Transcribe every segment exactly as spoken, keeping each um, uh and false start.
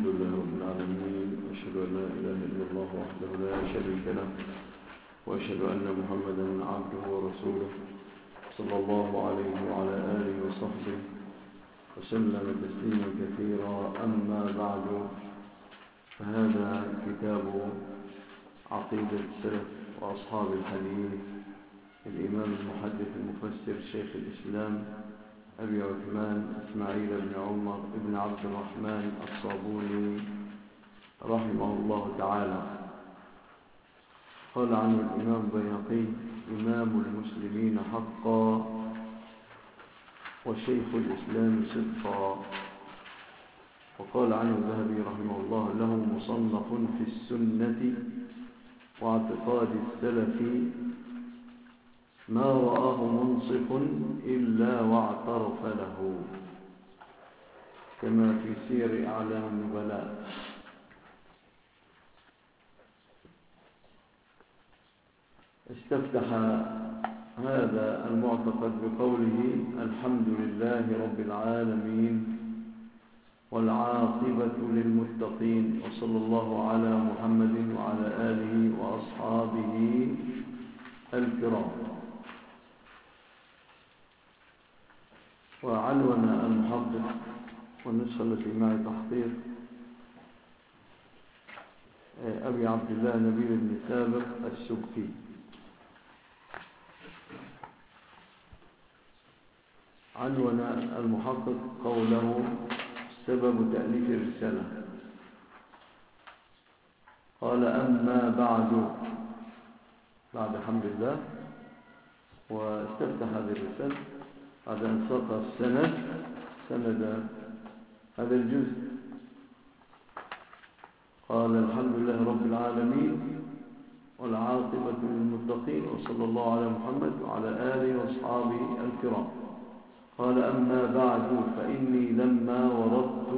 الحمد لله رب العالمين، أشهد أن لا إله إلا الله وحده لا شريك له، وأشهد أن محمدا عبده ورسوله صلى الله عليه وعلى آله وصحبه وسلم تسليما كثيرا. أما بعد، فهذا كتاب عقيدة السلف وأصحاب الحديث الإمام المحدث المفسر شيخ الإسلام أبي عثمان إسماعيل بن عمر بن عبد الرحمن الصابوني رحمه الله تعالى. قال عنه الإمام البيهقي: إمام المسلمين حقا وشيخ الإسلام صدقا. وقال عنه الذهبي رحمه الله: له مصنف في السنة واعتقاد السلف ما رآه منصف إلا واعترف له، كما في سير أعلام النبلاء. استفتح هذا المعتقد بقوله: الحمد لله رب العالمين والعاقبة للمتقين، وصلى الله على محمد وعلى آله وأصحابه الكرام. وعنون المحقق والنسخة التي معي تحقيق أبي عبد الله نبيل بن سابق السبكي. عنون المحقق قوله: سبب تأليف الرسالة. قال: أما بعد، بعد حمد الله، واستفتح هذه الرسالة بعد أن ساق السند سند هذا الجزء. قال: الحمد لله رب العالمين والعاقبة للمتقين، وصلى الله على محمد وعلى آله وأصحابه الكرام. قال: أما بعد، فإني لما وردت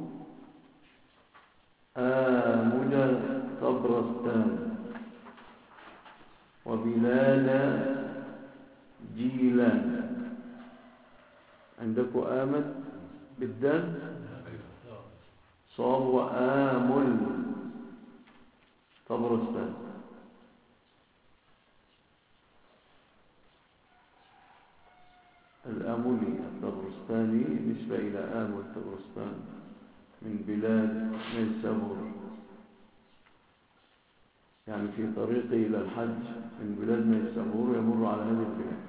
آمل طبرستان وبلاد جيلان. عندكم آمل بالدال صاب وآمل طبرستان. الآملي الطبرستاني نسبة إلى آمل طبرستان من بلاد نيسابور، يعني في طريقه إلى الحج من بلاد نيسابور يمر على هذه البلاد.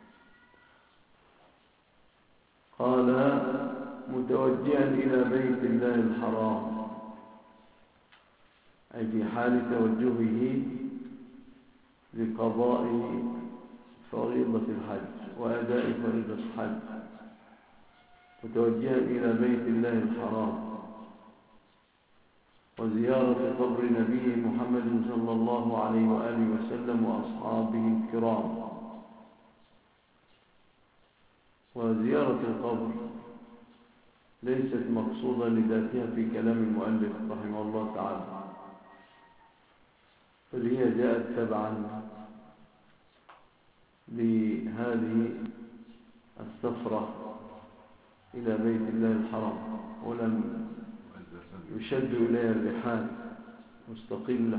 قال: متوجها إلى بيت الله الحرام، أي في حال توجهه لقضاء فريضة الحج وأداء فريضة الحج، متوجها إلى بيت الله الحرام وزيارة قبر نبيه محمد صلى الله عليه وآله وسلم وأصحابه الكرام. وزيارة القبر ليست مقصودة لذاتها في كلام المؤلف رحمه الله تعالى، بل هي جاءت تبعا لهذه السفرة إلى بيت الله الحرام، ولم يشد إليها الرحال مستقلة.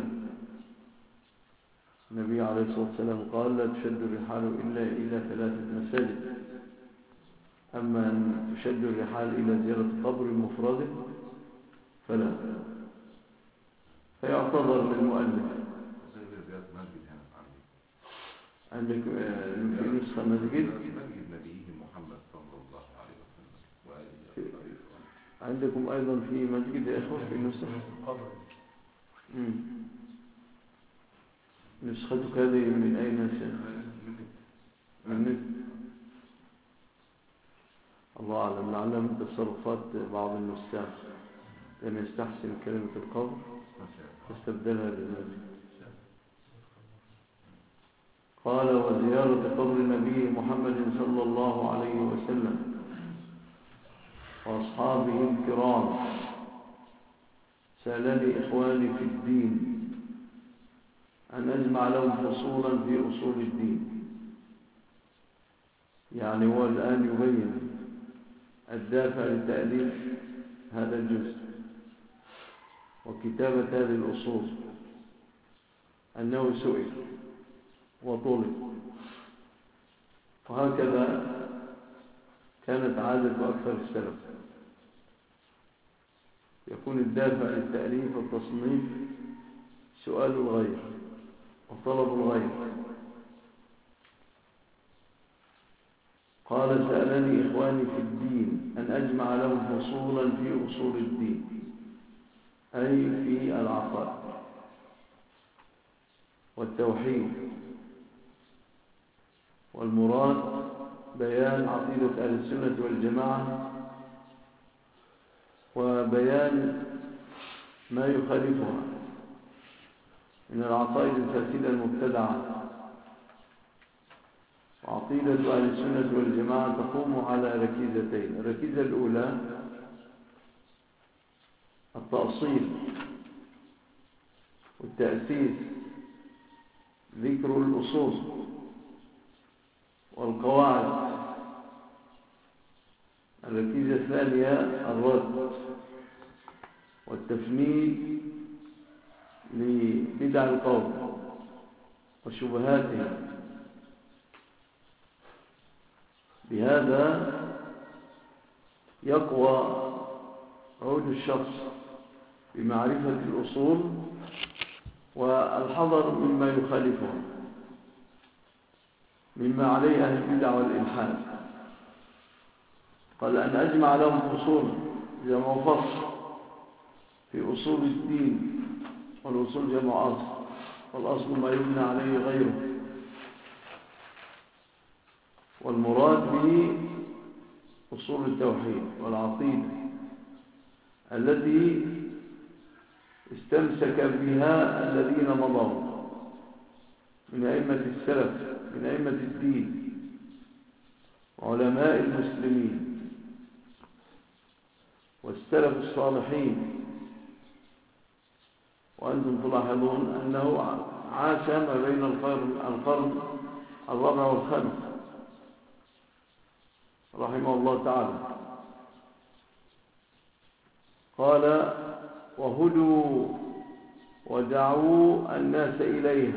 النبي عليه الصلاة والسلام قال: لا تشد الرحال إلا إلى ثلاثة مساجد. أما أن تشد الرحال إلى زيارة قبر مفرد فلا، فيعتذر للمؤلف. عندك في نسخة مسجد عندكم أيضا في مسجد يا إخوة في نسخة نسختك هذه من أين يا شيخ؟ من الله أعلم، لعلها من تصرفات بعض النساخ لأن يستحسن كلمة القبر تستبدلها بالمسجد. قال: وزيارة قبر النبي محمد صلى الله عليه وسلم وأصحابه الكرام. سألني إخواني في الدين أن أجمع لهم فصولا في أصول الدين، يعني هو الآن يبين الدافع لتأليف هذا الجزء. وكتابة هذه الأصول أنه سئل وطلب، وهكذا كانت عادة أكثر السلف، يكون الدافع للتأليف والتصنيف سؤال الغير وطلب الغير. قال سألني إخواني في الدين أن أجمع لهم فصولا في أصول الدين، أي في العقائد والتوحيد، والمراد بيان عقيدة أهل السنة والجماعة وبيان ما يخالفها من العقائد الفاسدة المبتدعة. وعقيدة أهل السنة والجماعة تقوم على ركيزتين: الركيزة الأولى التأصيل والتأسيس، ذكر الأصول والقواعد. الركيزة الثانية الرد والتفنيد لبدع القوم وشبهاتهم. بهذا يقوى عود الشخص بمعرفة الأصول والحذر مما يخالفها مما عليه أهل البدع والإلحاد. قال أن أجمع لهم فصولا، جمع فصل في أصول الدين، والأصول جمع أصل، والأصل ما يبنى عليه غيره. والمراد به أصول التوحيد والعقيدة التي استمسك بها الذين مضوا من أئمة السلف، من أئمة الدين وعلماء المسلمين والسلف الصالحين. وأنتم تلاحظون أنه عاش ما بين القرن الرابع والخامس رحمه الله تعالى. قال وهدوا ودعوا الناس إليها.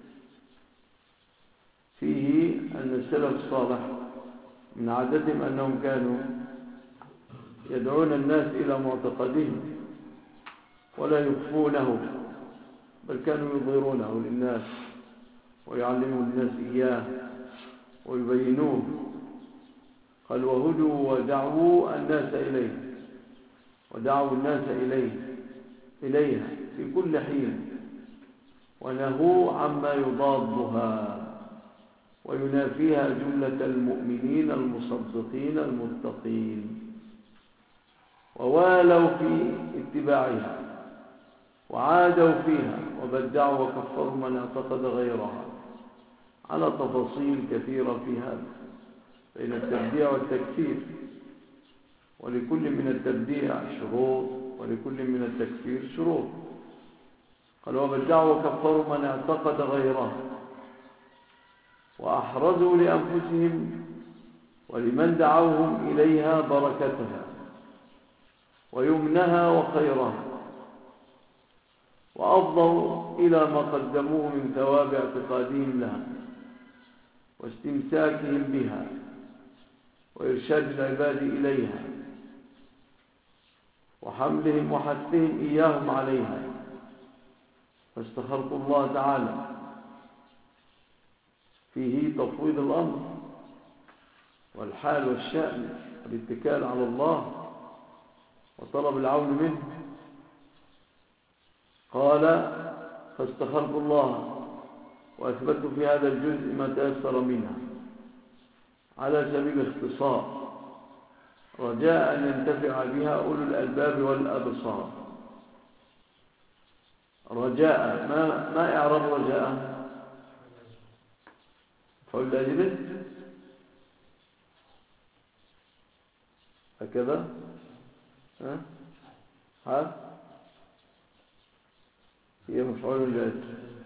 فيه أن السلف الصالح من عادتهم أنهم كانوا يدعون الناس إلى معتقدهم ولا يخفونه، بل كانوا يظهرونه للناس ويعلمون الناس إياه ويبينوه. قال وهدوا ودعوا الناس إليه، ودعوا الناس إليه إليها في كل حين، ونهوا عما يضادها وينافيها جملة المؤمنين المصدقين المتقين، ووالوا في اتباعها وعادوا فيها وبدعوا وكفروا من اعتقد غيرها، على تفاصيل كثيرة في هذا بين التبديع والتكفير، ولكل من التبديع شروط ولكل من التكفير شروط. قال وبدعوا وكفروا من اعتقد غيرها، وأحرزوا لأنفسهم ولمن دعوهم إليها بركتها ويمنها وخيرها، وأفضوا إلى ما قدموه من ثواب اعتقادهم لها واستمساكهم بها وإرشاد العباد إليها وحملهم وحثهم إياهم عليها. فاستخرت الله تعالى فيه تفويض الأمر والحال والشأن والاتكال على الله وطلب العون منه. قال فاستخرت الله وأثبت في هذا الجزء ما تيسر منها على سبيل الاختصار، رجاء أن ينتفع بها أولو الألباب والأبصار. رجاء ما, ما إعراب رجاء؟ فقل أجله هكذا ها ها هي مفعول لأجل،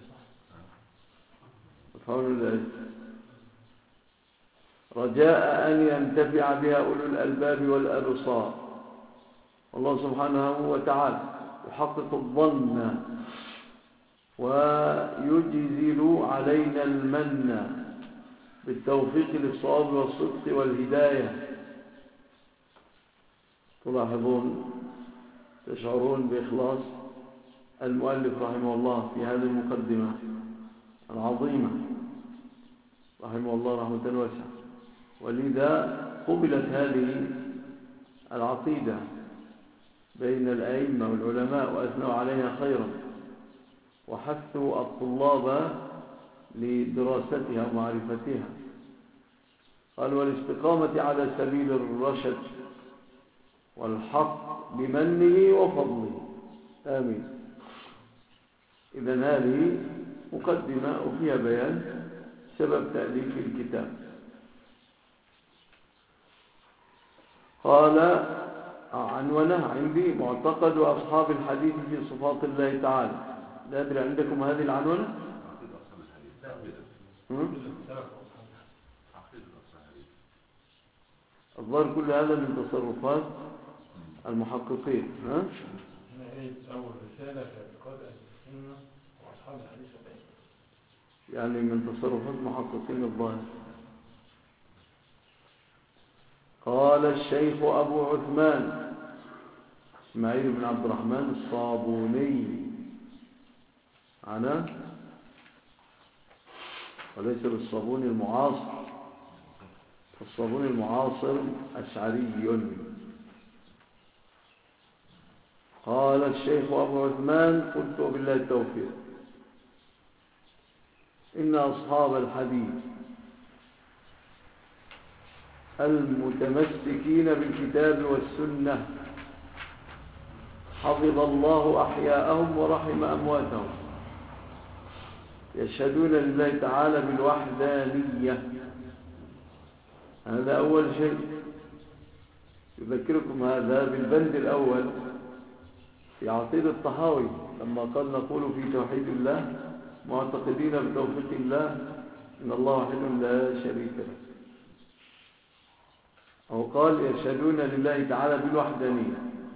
مفعول لأجل. رجاء أن ينتفع بها أولو الألباب والأبصار. والله سبحانه وتعالى يحقق الظن ويجزل علينا المن بالتوفيق للصواب والصدق والهداية. تلاحظون تشعرون بإخلاص المؤلف رحمه الله في هذه المقدمة العظيمة رحمه الله رحمة واسعة، ولذا قبلت هذه العقيدة بين الأئمة والعلماء وأثنوا عليها خيرا، وحثوا الطلاب لدراستها ومعرفتها. قال والاستقامة على سبيل الرشد والحق بمنه وفضله. آمين. إذن هذه مقدمة وفيها بيان سبب تأليف الكتاب. قال عنوانه عندي معتقد أصحاب الحديث في صفات الله تعالى. لا أدري عندكم هذه العنوانة؟ الظاهر كل هذا من تصرفات المحققين. ها؟ أول رسالة في اعتقاد أهل السنة وأصحاب الحديث والعلم، يعني من تصرفات محققين الظاهر. قال الشيخ أبو عثمان إسماعيل بن عبد الرحمن الصابوني أنا وليس بالصابوني المعاصر، الصابوني المعاصر أشعري. قال الشيخ أبو عثمان قلت وبالله التوفيق إن أصحاب الحديث المتمسكين بالكتاب والسنة حفظ الله أحياءهم ورحم أمواتهم يشهدون لله تعالى بالوحدانية. هذا أول شيء يذكركم هذا بالبند الأول في عقيدة الطحاوي لما قال نقول في توحيد الله معتقدين بتوفيق الله إن الله واحد لا شريك له. أو قال يشهدون لله تعالى بالوحدانية،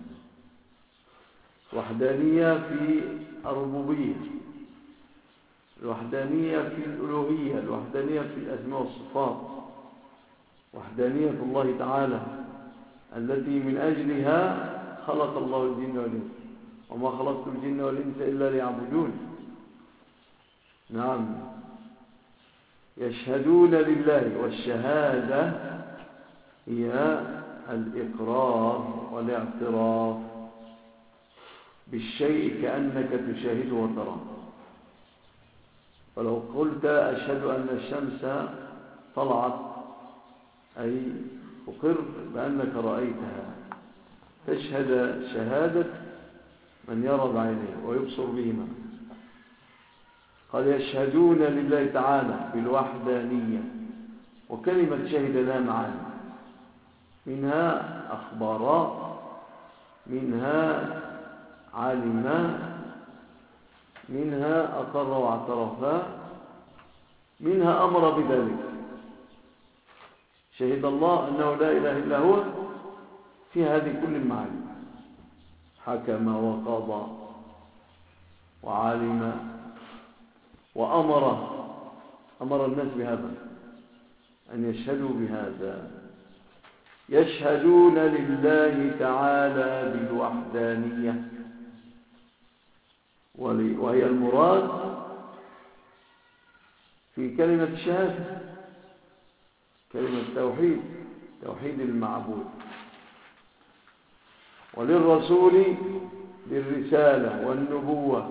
وحدانية في الربوبية، الوحدانية في الألوهية، الوحدانية في الأسماء والصفات، وحدانية الله تعالى التي من أجلها خلق الله الجن والإنس وما خلقت الجن والإنس إلا ليعبدون. نعم، يشهدون لله، والشهادة هي الإقرار والاعتراف بالشيء كأنك تشاهده وتراه. فلو قلت أشهد أن الشمس طلعت أي أقر بأنك رأيتها، تشهد شهادة من يرى بعينيه ويبصر بهما. قال يشهدون لله تعالى بالوحدانية، وكلمة شهد لها معاني، منها أخبار، منها علم، منها أقر واعترف، منها أمر بذلك. شهد الله أنه لا إله إلا هو في هذه كل المعاني، حكم وقضى وعلم وأمر، أمر الناس بهذا أن يشهدوا بهذا. يشهدون لله تعالى بالوحدانية، وهي المراد في كلمة الشهادة، كلمة توحيد، توحيد المعبود. وللرسول بالرسالة والنبوة،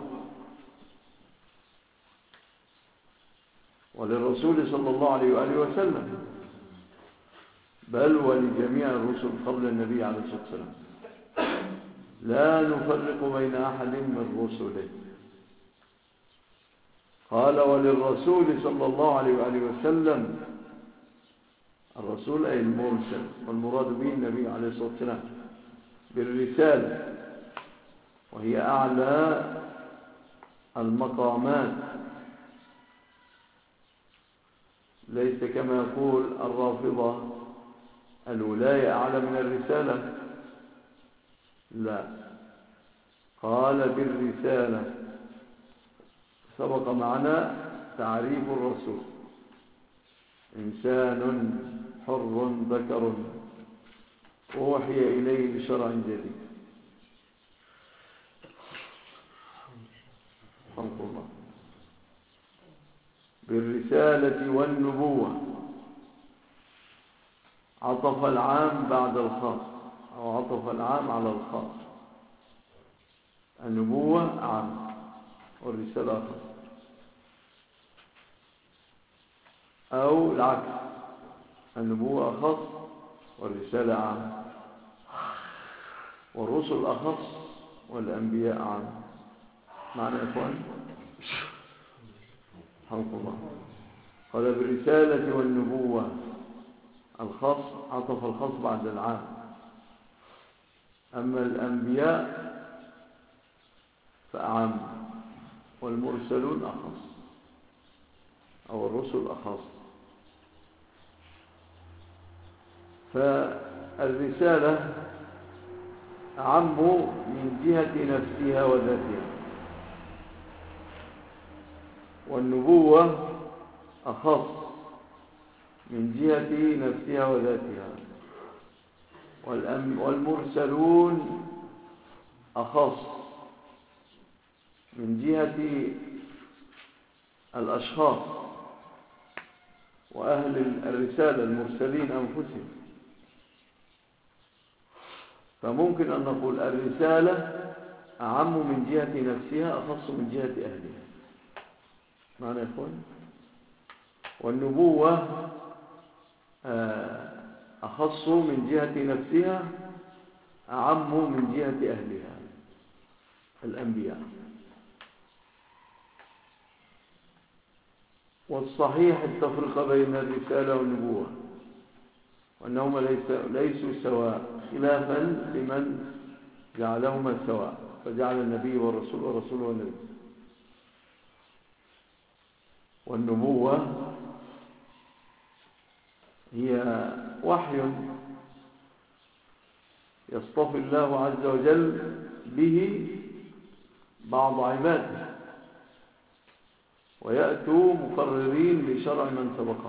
وللرسول صلى الله عليه وآله وسلم، بل ولجميع الرسل قبل النبي عليه الصلاة والسلام، لا نفرق بين أحد من رسله. قال وللرسول صلى الله عليه وآله وسلم، الرسول أي المرسل، والمراد به النبي عليه الصلاة والسلام، بالرسالة، وهي أعلى المقامات، ليس كما يقول الرافضة الولاية أعلى من الرسالة، لا، قال بالرسالة. سبق معنا تعريف الرسول: إنسان حر ذكر أوحي إليه بشرع جديد. حمد الله. بالرسالة والنبوة، عطف العام بعد الخاص أو عطف العام على الخاص. النبوة عام والرسالة خاص، أو العكس، النبوة أخص والرسالة عام، والرسل أخص والأنبياء عام. معنى يا إخوان؟ حمد الله. قال بالرسالة والنبوة، الخاص عطف الخاص بعد العام. أما الأنبياء فأعم، والمرسلون أخص أو الرسل أخص. فالرسالة أعم من جهة نفسها وذاتها، والنبوة أخص من جهة نفسها وذاتها، والمرسلون أخص من جهة الأشخاص وأهل الرسالة المرسلين أنفسهم. فممكن أن نقول الرسالة أعم من جهة نفسها أخص من جهة أهلها. معنى يا أخوان؟ والنبوة أخص من جهة نفسها أعم من جهة أهلها الأنبياء. والصحيح التفرقة بين الرسالة والنبوة، وأنهما ليسوا سواء، خلافا لمن جعلهما سواء، فجعل النبي والرسول والرسول والنبي. والنبوة هي وحي يصطفي الله عز وجل به بعض عباده، ويأتوا مقررين لشرع من سبقه.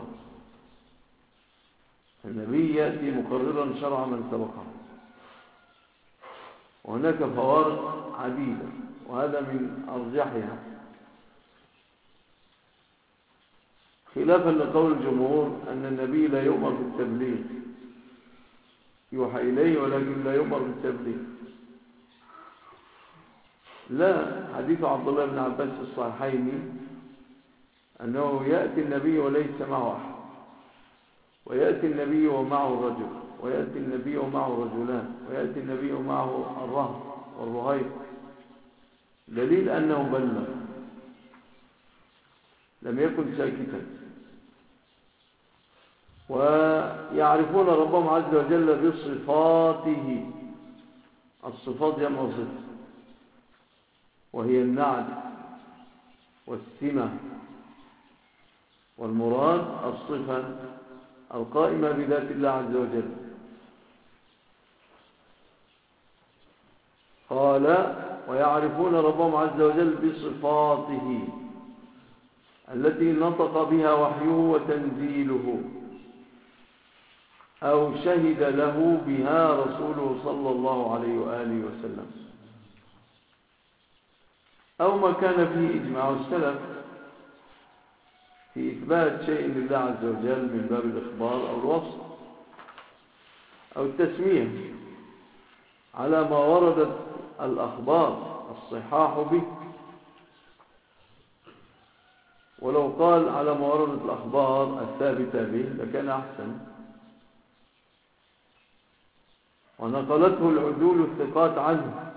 النبي يأتي مقررا شرع من سبقه. وهناك فوارق عديدة، وهذا من أرجحها، خلافا لقول الجمهور أن النبي لا يؤمر بالتبليغ، يوحى إليه ولكن لا يؤمر بالتبليغ. لا، حديث عبد الله بن عباس في الصحيحين أنه يأتي النبي وليس معه أحد، ويأتي النبي ومعه رجل، ويأتي النبي ومعه رجلان، ويأتي النبي ومعه الرهب والرهيب، دليل أنه بلغ، لم يكن ساكتا. ويعرفون ربهم عز وجل بصفاته. الصفات جمع صفة، وهي النعت والسمة، والمراد الصفة القائمة بذات الله عز وجل. قال ويعرفون ربهم عز وجل بصفاته التي نطق بها وحيه وتنزيله، أو شهد له بها رسوله صلى الله عليه وآله وسلم، أو ما كان فيه إجماع السلف في إثبات شيء لله عز وجل من باب الإخبار أو الوصف أو التسمية على ما وردت الأخبار الصحاح به. ولو قال على ما وردت الأخبار الثابتة به لكان أحسن. ونقلته العدول الثقات عنه،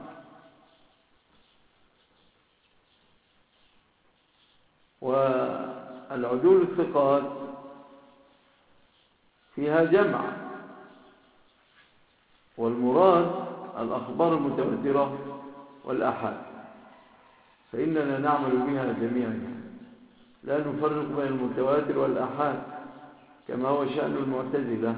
والعدول الثقات فيها جمع، والمراد الأخبار المتواترة والأحاد، فإننا نعمل بها جميعا، لا نفرق بين المتواتر والأحاد كما هو شأن المعتزلة،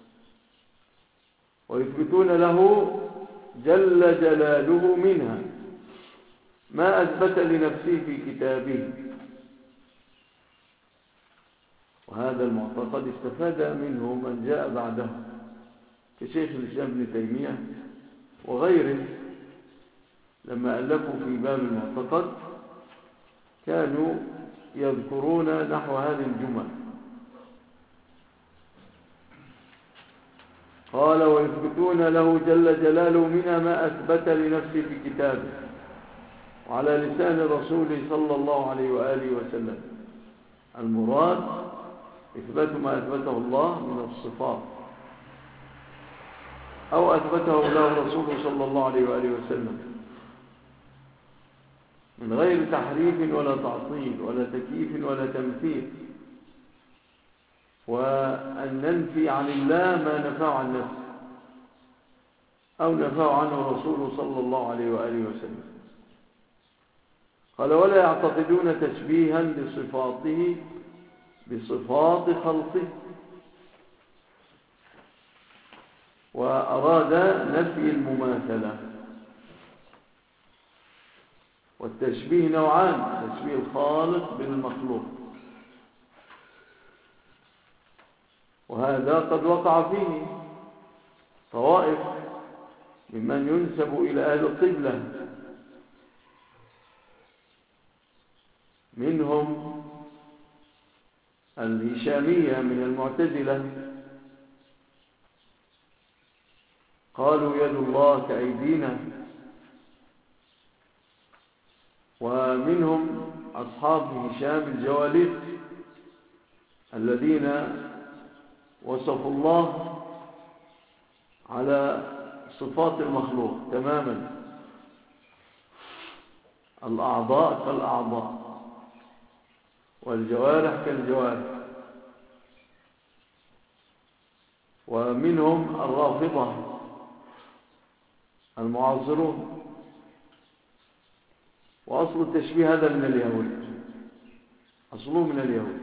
ويثبتون له جل جلاله منها ما أثبت لنفسه في كتابه. وهذا المعتقد استفاد منه من جاء بعده كشيخ الإسلام ابن تيمية وغيره، لما ألفوا في باب المعتقد كانوا يذكرون نحو هذه الجمل. قال ويثبتون له جل جلاله منها ما أثبت لنفسه في كتابه وعلى لسان رسوله صلى الله عليه وآله وسلم. المراد إثبات ما أثبته الله من الصفات أو أثبته له رسوله صلى الله عليه وآله وسلم من غير تحريف ولا تعطيل ولا تكييف ولا تمثيل، وأن ننفي عن الله ما نفاه عن نفسه أو نفاه عنه رسوله صلى الله عليه وآله وسلم. قال ولا يعتقدون تشبيها لصفاته بصفات خلقه، وأراد نفي المماثلة. والتشبيه نوعان: تشبيه الخالق بالمخلوق، وهذا قد وقع فيه طوائف ممن ينسب إلى أهل القبلة، منهم الهشامية من المعتزلة، قالوا يد الله كأيدينا. ومنهم أصحاب هشام الجواليق الذين وصفوا الله على صفات المخلوق تماما، الأعضاء كالأعضاء والجوارح كالجوارح. ومنهم الرافضة المعاصرون. وأصل التشبيه هذا من اليهود، أصله من اليهود.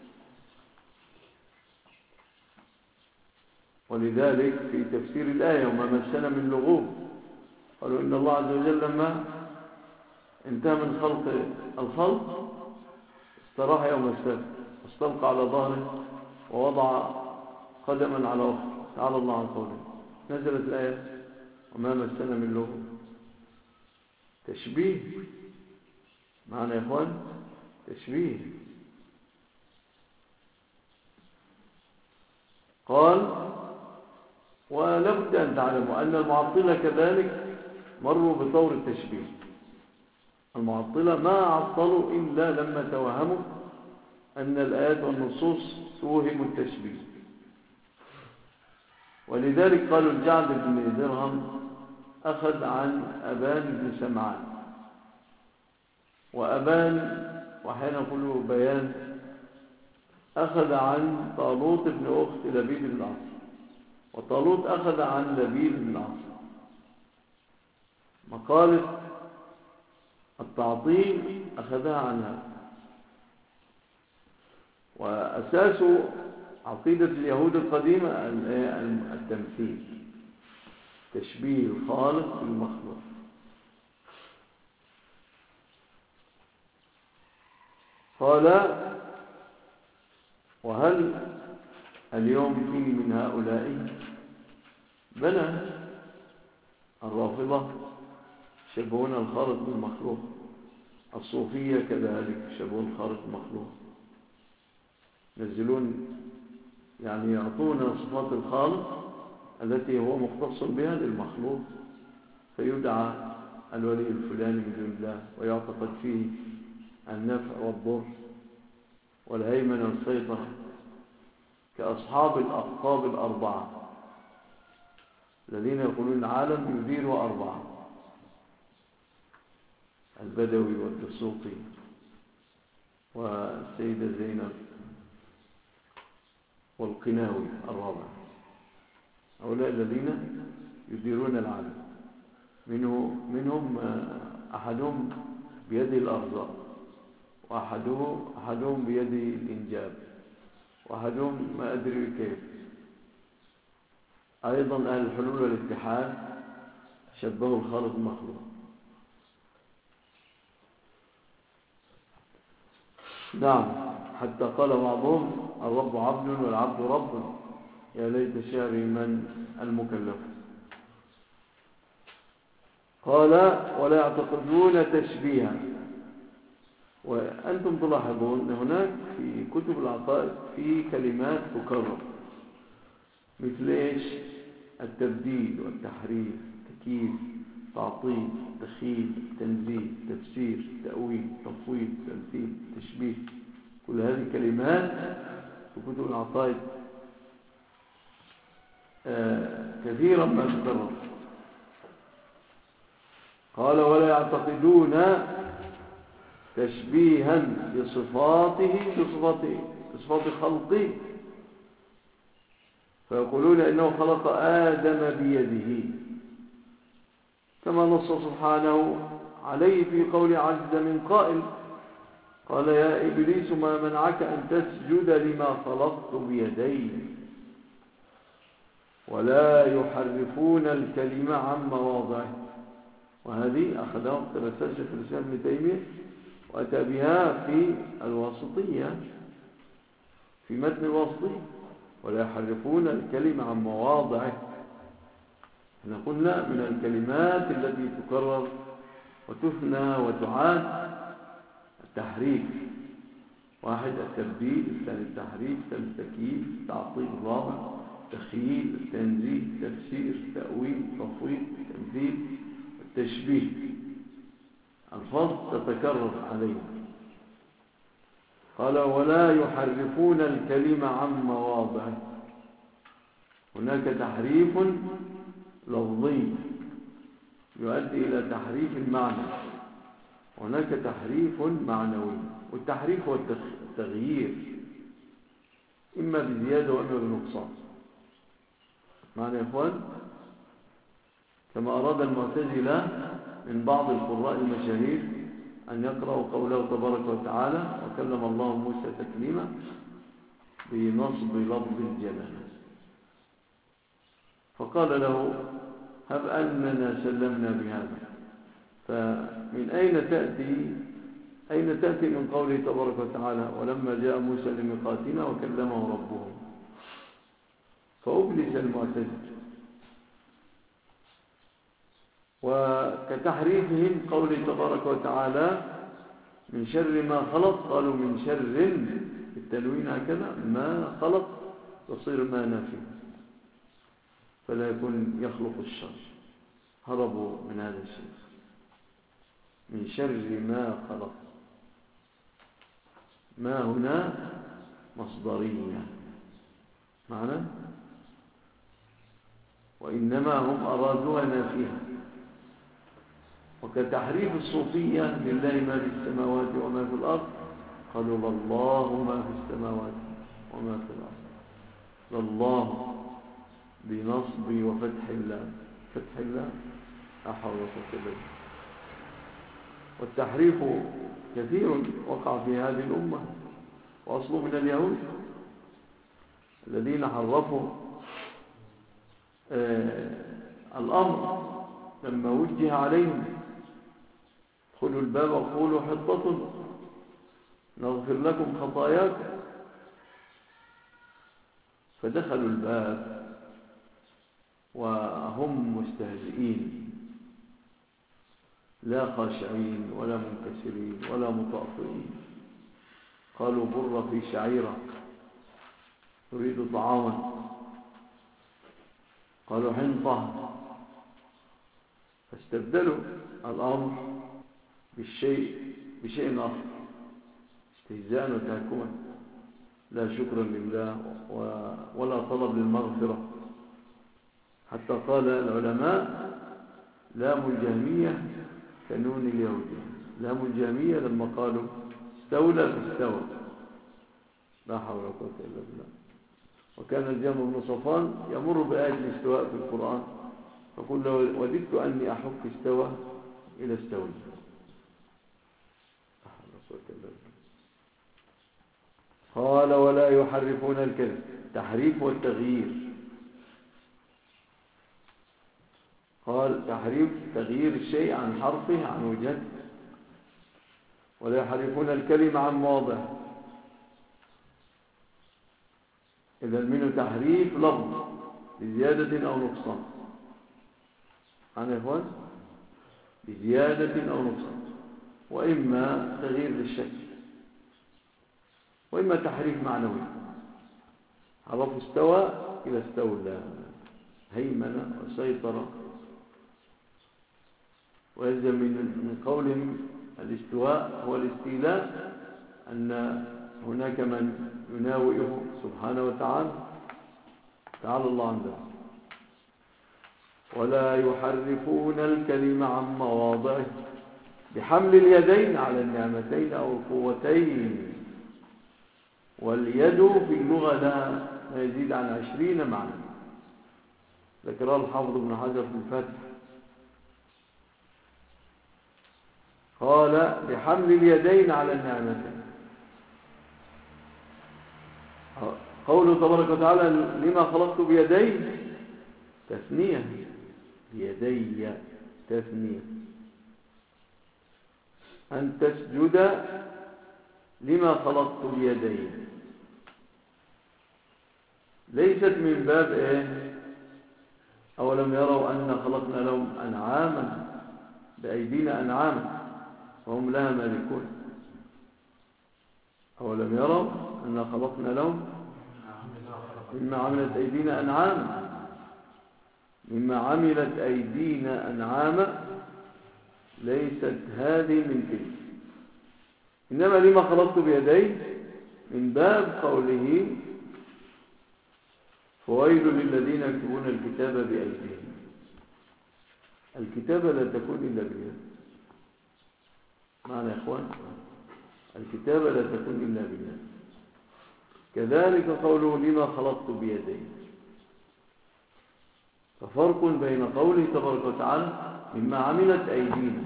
ولذلك في تفسير الآية وما مسنا من لغوب قالوا إن الله عز وجل لما انتهى من خلق الخلق استراح يوم السبت واستلقى على ظهره ووضع قدما على أخرى. تعالى الله عن قوله. نزلت الآية وما مسنا من لغوب. تشبيه معنى يا إخوان، تشبيه. قال ولابد أن تعلموا أن المعطلة كذلك مروا بطور التشبيه. المعطلة ما عطلوا إلا لما توهموا أن الآيات والنصوص توهم التشبيه. ولذلك قالوا الجعد بن درهم أخذ عن أبان بن سمعان، وأبان وحين يقولوا بيان أخذ عن طالوت بن أخت لبيد بن العاص، وطالوت أخذ عن لبيد بن العاص. مقالة التعطيل أخذها عنها. وأساس عقيدة اليهود القديمة التمثيل، تشبيه الخالق بالمخلوق. قال وهل اليوم فيه من هؤلاء؟ بلى، الرافضة يشبهون الخالق بالمخلوق، الصوفية كذلك يشبهون الخالق بالمخلوق، ينزلون يعني يعطون صفات الخالق التي هو مختص بها للمخلوق، فيدعى الولي الفلاني من دون الله ويعتقد فيه النفع والضر والهيمنة والسيطرة، كأصحاب الأقطاب الأربعة الذين يقولون العالم يدير أربعة: البدوي والدسوقي والسيدة زينب والقناوي الرابع. هؤلاء الذين يديرون العالم، منه منهم أحدهم بيده الأرزاق، وأحدهم أحدهم بيده الإنجاب، وأحدهم ما أدري كيف. أيضا أهل الحلول والاتحاد شبهوا الخالق المخلوق. نعم، حتى قال بعضهم الرب عبد والعبد رب، يا ليت شعري من المكلف. قال ولا يعتقدون تشبيها. وأنتم تلاحظون هناك في كتب العقائد في كلمات تكرر، مثل إيش؟ التبديل والتحريف، تكييف، تعطيل، تخيل، تنزيه، تفسير، تأويل، تفويض، تمثيل، تشبيه. كل هذه كلمات في كتب العقائد آه كثيرا ما تكرر. قال ولا يعتقدون تشبيها بصفاته بصفاته بصفات خلقه، فيقولون إنه خلق آدم بيده، كما نص سبحانه عليه في قول عز من قائل قال يا إبليس ما منعك أن تسجد لما خلقت بيدي. ولا يحرفون الكلمة عن مواضعه، وهذه أخذها اقتبسها شيخ الإسلام ابن تيمية وأتى بها في الواسطية، في متن الواسطية. ولا يحرفون الكلمة عن مواضعه. احنا قلنا من الكلمات التي تكرر وتثنى وتعاد التحريف. واحد التبديل، الثاني التحريف، الثالث التكييف، التعطيل، الرابع تخييل، التنزيه، تفسير، تأويل، تفويض، تمثيل، التشبيه. الفاظ تتكرر عليه. قال ولا يحرفون الكلمة عن مواضعه. هناك تحريف لفظي يؤدي إلى تحريف المعنى، وهناك تحريف معنوي. والتحريف هو التغيير، إما بزيادة وإما بنقصان. معنى يا إخوان، كما أراد المعتزلة من بعض القراء المشاهير أن يقرأوا قوله تبارك وتعالى وكلم الله موسى تكليما بنصب لفظ الجلالة، فقال له هب أننا سلمنا بهذا. فمن أين تأتي أين تأتي من قوله تبارك وتعالى ولما جاء موسى لميقاتنا وكلمه ربه؟ فأبلس المعتزلة. وكتحريفهم قوله تبارك وتعالى من شر ما خلق، قالوا من شر التنوين هكذا ما خلق تصير ما نفي، فلا يكون يخلق الشر. هربوا من هذا الشيء. من شر ما خلق، ما هنا مصدرية معنى، وإنما هم أرادوها نافيها. وكتحريف الصوفية لله ما في السماوات وما في الأرض، قالوا لله ما في السماوات وما في الأرض. لله بنصب وفتح الله، فتح الله أحول وفتح. والتحريف كثير وقع في هذه الأمة، وأصله من اليهود الذين حرفوا آه الأمر لما وجه عليهم ادخلوا الباب وقولوا حطة نغفر لكم خطاياكم، فدخلوا الباب وهم مستهزئين لا خاشعين ولا منكسرين ولا متأطئين. قالوا بر في شعيرة تريد طعاما، قالوا حنطة، فاستبدلوا الأمر بالشيء بشيء آخر استهزاء وتهكما، لا شكرا لله ولا طلب للمغفرة. حتى قال العلماء لام الجهمية كنون اليهودية. لام الجهمية لما قالوا استولى فاستوى، لا حول ولا قوة إلا بالله. وكان الجهم بن صفوان يمر بآية الاستواء في القرآن فقل له وددت أني أحك استوى إلى استوى. قال ولا يحرفون الكلم، تحريف والتغيير. قال تحريف تغيير الشيء عن حرفه عن وجهته. ولا يحرفون الكلمة عن مواضعه. إذا منه تحريف لفظ بزيادة أو نقصان. عن يا إخوان بزيادة أو نقصان، وإما تغيير للشكل، وإما تحريف معنوي. عرف استوى إلى استولى، هيمنة وسيطرة. ويلزم من قولهم الاستواء هو الاستيلاء أن هناك من يناوئه سبحانه وتعالى، تعالى الله عنه. ولا يحرفون الكلم عن مواضعه بحمل اليدين على النعمتين أو القوتين. واليد في اللغة لا ما يزيد عن عشرين معنى، ذكرها الحافظ ابن حجر في الفتح. قال بحمل اليدين على النعمتين. قوله تبارك وتعالى لما خلقت بيدي، تثنية، بيدي تثنية. أن تسجد لما خلقت بيدي ليست من باب إيه؟ أولم يروا أن خلقنا لهم أنعاما بأيدينا أنعاما وهم لها مالكون. أولم يروا أن خلقنا لهم مما عملت أيدينا أنعاما مما عملت أيدينا أنعاما ليست هذه من تلك، إنما لما خلقت بيدي من باب قوله فويل للذين يكتبون الكتاب بأيديهم. الكتابة لا تكون إلا باليد. معنى يا إخوان الكتابة لا تكون إلا باليد. كذلك قوله لما خلقت بيدي، ففرق بين قوله تبارك وتعالى مما عملت أيدينا،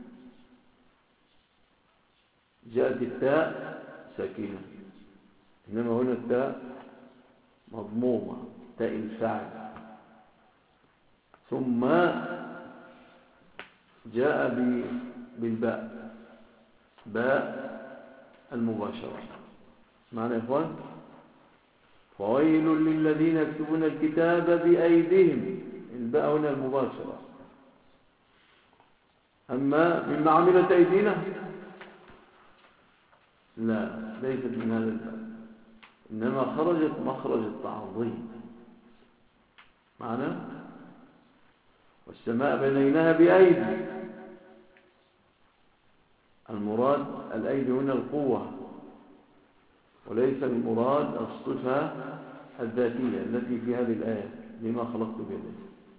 جاءت التاء ساكنة، إنما هنا التاء مضمومة، تاء الفاعل، ثم جاء بالباء، باء المباشرة. معنى يا إخوان فويل للذين يكتبون الكتاب بأيديهم، الباء هنا المباشرة. أما مما عملت أيدينا لا، ليست من هذا الباب، إنما خرجت مخرج التعظيم. معنى والسماء بنيناها بأيدي، المراد الأيدي هنا القوة، وليس المراد الصفة الذاتية التي في هذه الآية لما خلقت بيدي،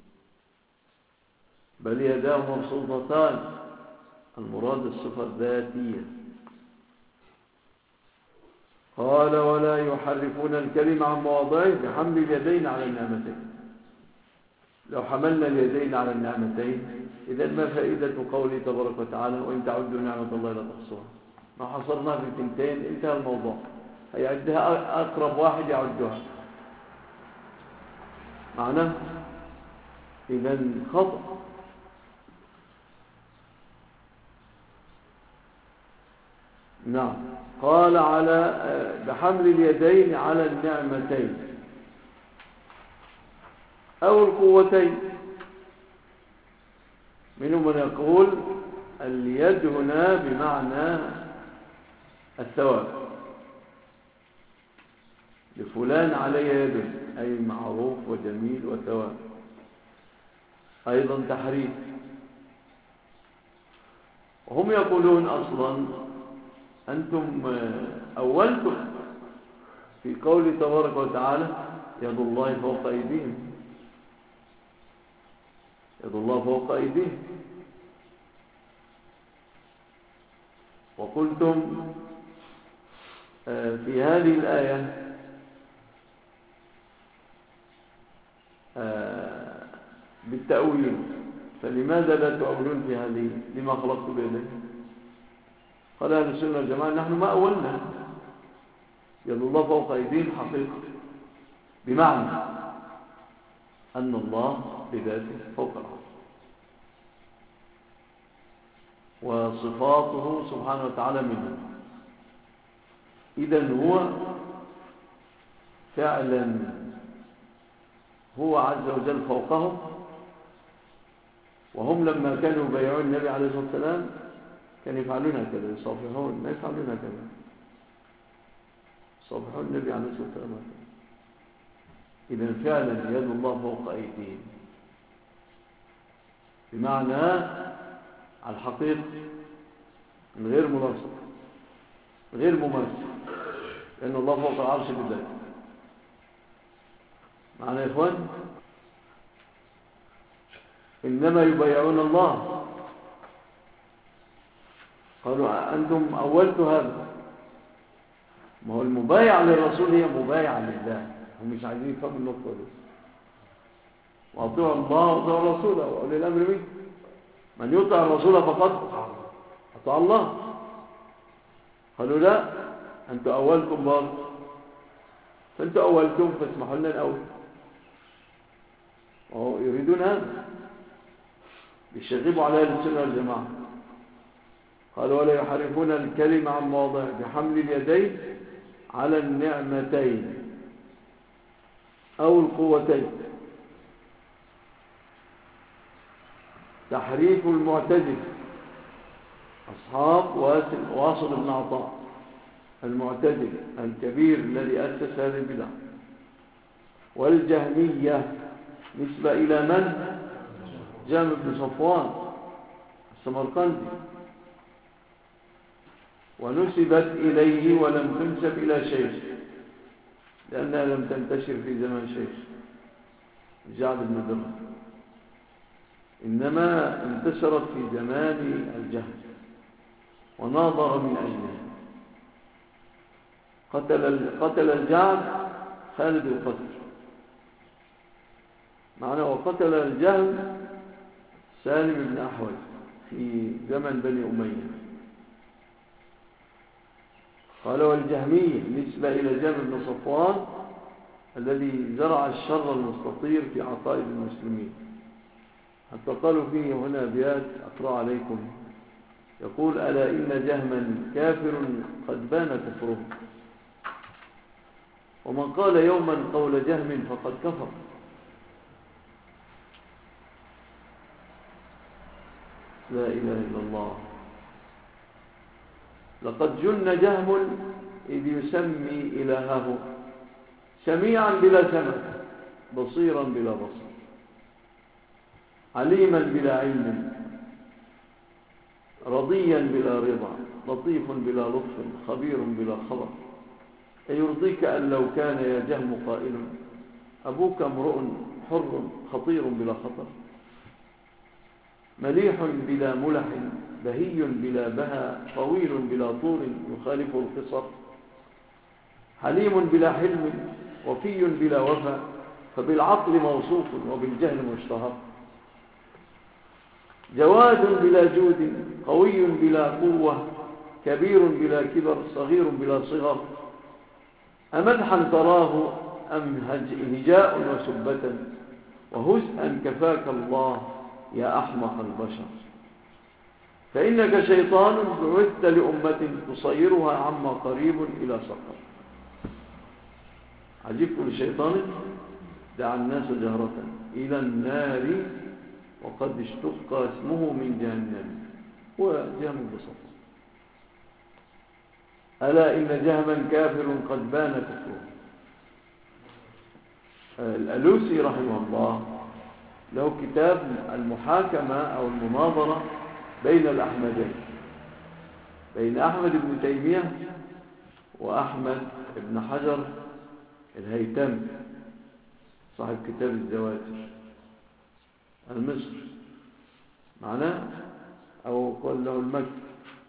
بل يداه مبسوطتان، المراد الصفة الذاتية. قال ولا يحرفون الكلم عن مواضعه بحمل اليدين على النعمتين. لو حملنا اليدين على النعمتين إذا ما فائدة قوله تبارك وتعالى وإن تعدوا نعمة الله لا تحصوها؟ ما حصرنا في الثنتين انتهى الموضوع، هيعدها أقرب واحد يعدها. معناه إذا خطأ. نعم. قال على بحمل اليدين على النعمتين أو القوتين. منهم من يقول اليد هنا بمعنى الثواب، لفلان علي يد أي معروف وجميل وثواب. أيضا تحريف. وهم يقولون أصلا أنتم أولتم في قول تبارك وتعالى يد الله فوق أيديهم، يد الله فوق أيديهم، وقلتم في هذه الآية بالتأويل، فلماذا لا تؤولون في هذه لما خلقت بيديه؟ قال أهل السنة والجماعة نحن ما أولنا، يد الله فوق أيديهم حقيقة، بمعنى أن الله بذاته فوق العرش، وصفاته سبحانه وتعالى منه. إذن هو فعلا هو عز وجل فوقهم، وهم لما كانوا يبايعون النبي عليه الصلاة والسلام كانوا يفعلون هكذا، يصافحون، ما يفعلون هكذا، يصافحون النبي عليه الصلاة والسلام. إذا فعلا يد الله فوق أيديهم، بمعنى على الحقيقة غير مناسب غير مماثل، لأن الله فوق العرش بذاته. معنا يا إخوان؟ إنما يبايعون الله. قالوا أنتم أولتوا هذا، ما هو المبايع للرسول هي مبايعة لله، هم مش عايزين يفهموا النقطة دي. وأطيعوا الله وأطيعوا رسوله وأولي الأمر منكم، من يطع الرسول فقد أطاع الله. قالوا لا، أنتم أولكم برضه، فأنتم أولتم فاسمحوا لنا الأول. وهو يريدون هذا، يشغبوا على أهل السنة والجماعة. قالوا ولا يحرفون الكلمة عن مواضعه بحمل اليدين على النعمتين أو القوتين. تحريف المعتزلة أصحاب واصل بن عطاء المعتزلة الكبير الذي أسس هذه البدع، والجهمية نسبة إلى من؟ جهم بن صفوان السمرقندي، ونسبت إليه ولم تنسب إلى شيخ، لأنها لم تنتشر في زمن شيخ جعد بن درهم، إنما انتشرت في زمان الجهل وناظر من أجله. قتل قتل الجعد خالد القتل، معنى وقتل الجهل سالم بن أحوج في زمن بني أمية. قال والجهمية نسبة إلى جهم بن صفوان الذي زرع الشر المستطير في عقائد المسلمين، حتى قالوا فيه هنا أبيات أقرأ عليكم. يقول ألا إن جهما كافر قد بان كفره، ومن قال يوما قول جهم فقد كفر. لا إله إلا الله. لقد جن جهم إذ يسمي إلهه، سميعا بلا سمع، بصيرا بلا بصر، عليما بلا علم، رضيا بلا رضا، لطيف بلا لطف، خبير بلا خبر. أيرضيك أن لو كان يا جهم قائل أبوك امرؤ حر خطير بلا خطر، مليح بلا ملح، بهي بلا بهى، طويل بلا طول يخالف القصر، حليم بلا حلم، وفي بلا وفى، فبالعقل موصوف وبالجهل مشتهر، جواد بلا جود، قوي بلا قوة، كبير بلا كبر، صغير بلا صغر، أمدحا تراه أم هجاء وسبة، وهزءا كفاك الله يا أحمق البشر، فإنك شيطان بعثت لأمة تصيرها عما قريب إلى سقر. عجبت لشيطان دعا الناس جهرة إلى النار وقد اشتق اسمه من جهنم، وجهم بصفه. ألا إن جهما كافر قد بان كفره. الألوسي رحمه الله له كتاب المحاكمة أو المناظرة بين الأحمدين، بين أحمد بن تيمية وأحمد بن حجر الهيثمي صاحب كتاب الزواجر المصري، معناه أو قال له المكي.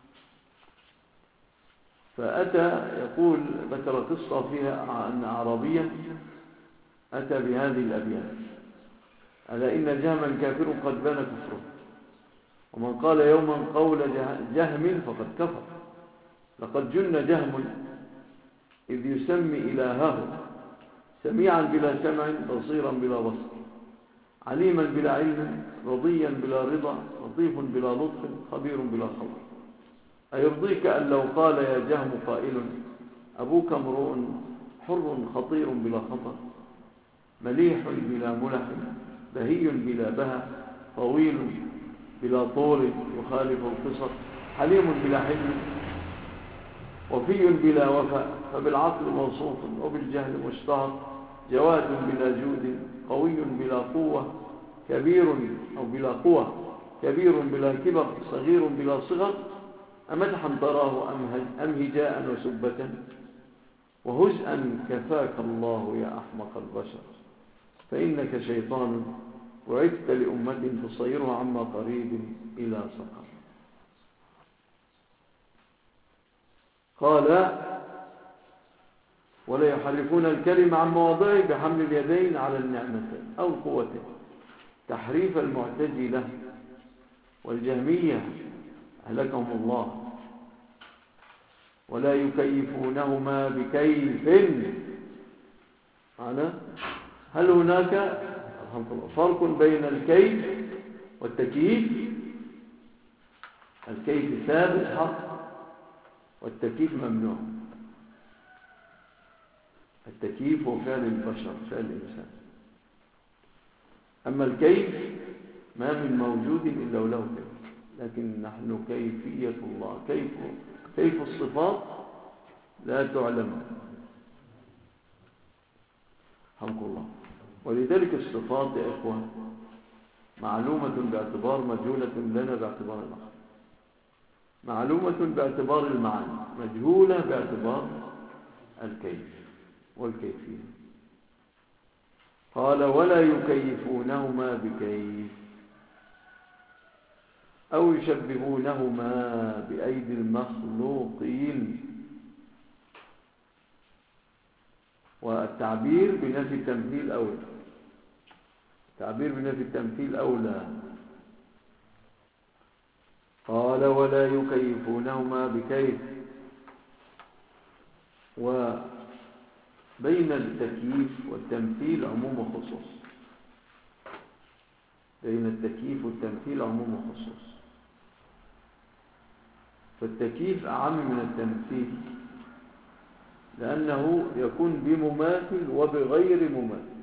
فأتى يقول ذكر قصة فيها أن أعرابيا أتى بهذه الأبيات: ألا إن جهما كافر قد بان كفره، ومن قال يوما قول جهم فقد كفر، لقد جن جهم إذ يسمي إلهه، سميعا بلا سمع، بصيرا بلا بصر، عليما بلا علم، رضيا بلا رضا، لطيف بلا لطف، خبير بلا خبر. أيرضيك أن لو قال يا جهم قائل أبوك امرؤ حر خطير بلا خطر، مليح بلا ملح، بهي بلا بهى، طويل بلا طول يخالف القصر، حليم بلا حلم، وفي بلا وفاء، فبالعقل موصوف وبالجهل مشتهر، جواد بلا جود، قوي بلا قوة، كبير أو بلا قوة، كبير بلا كبر، صغير بلا صغر، أمدحا تراه أم هجاء وسبة، وهزءا كفاك الله يا أحمق البشر، فإنك شيطان وعدت لأمة تصيرها عما قريب إلى سقر. قال ولا يحرفون الكلمة عن مواضعه بحمل اليدين على النعمتين أو القوتين، تحريف المعتزلة والجهمية أهلكهم الله، ولا يكيفونهما بكيف. معنى هل هناك فرق بين الكيف والتكييف؟ الكيف ثابت حق، والتكييف ممنوع. التكييف هو فعل البشر، فعل الإنسان. أما الكيف ما من موجود إلا وله كيف، لكن نحن كيفية الله، كيف كيف الصفات لا تعلم. حمد الله. ولذلك الصفات يا إخوان معلومة باعتبار، مجهولة لنا باعتبار الآخر. معلومة باعتبار المعنى، مجهولة باعتبار الكيف والكيفية. قال ولا يكيفونهما بكيف أو يشبهونهما بأيدي المخلوقين. والتعبير بنفي التمثيل أولى، التعبير بنفي التمثيل أولى. قال ولا يكيفونهما بكيف. وبين التكييف والتمثيل عموم وخصوص، بين التكييف والتمثيل عموم وخصوص. فالتكييف أعم من التمثيل، لأنه يكون بمماثل وبغير مماثل.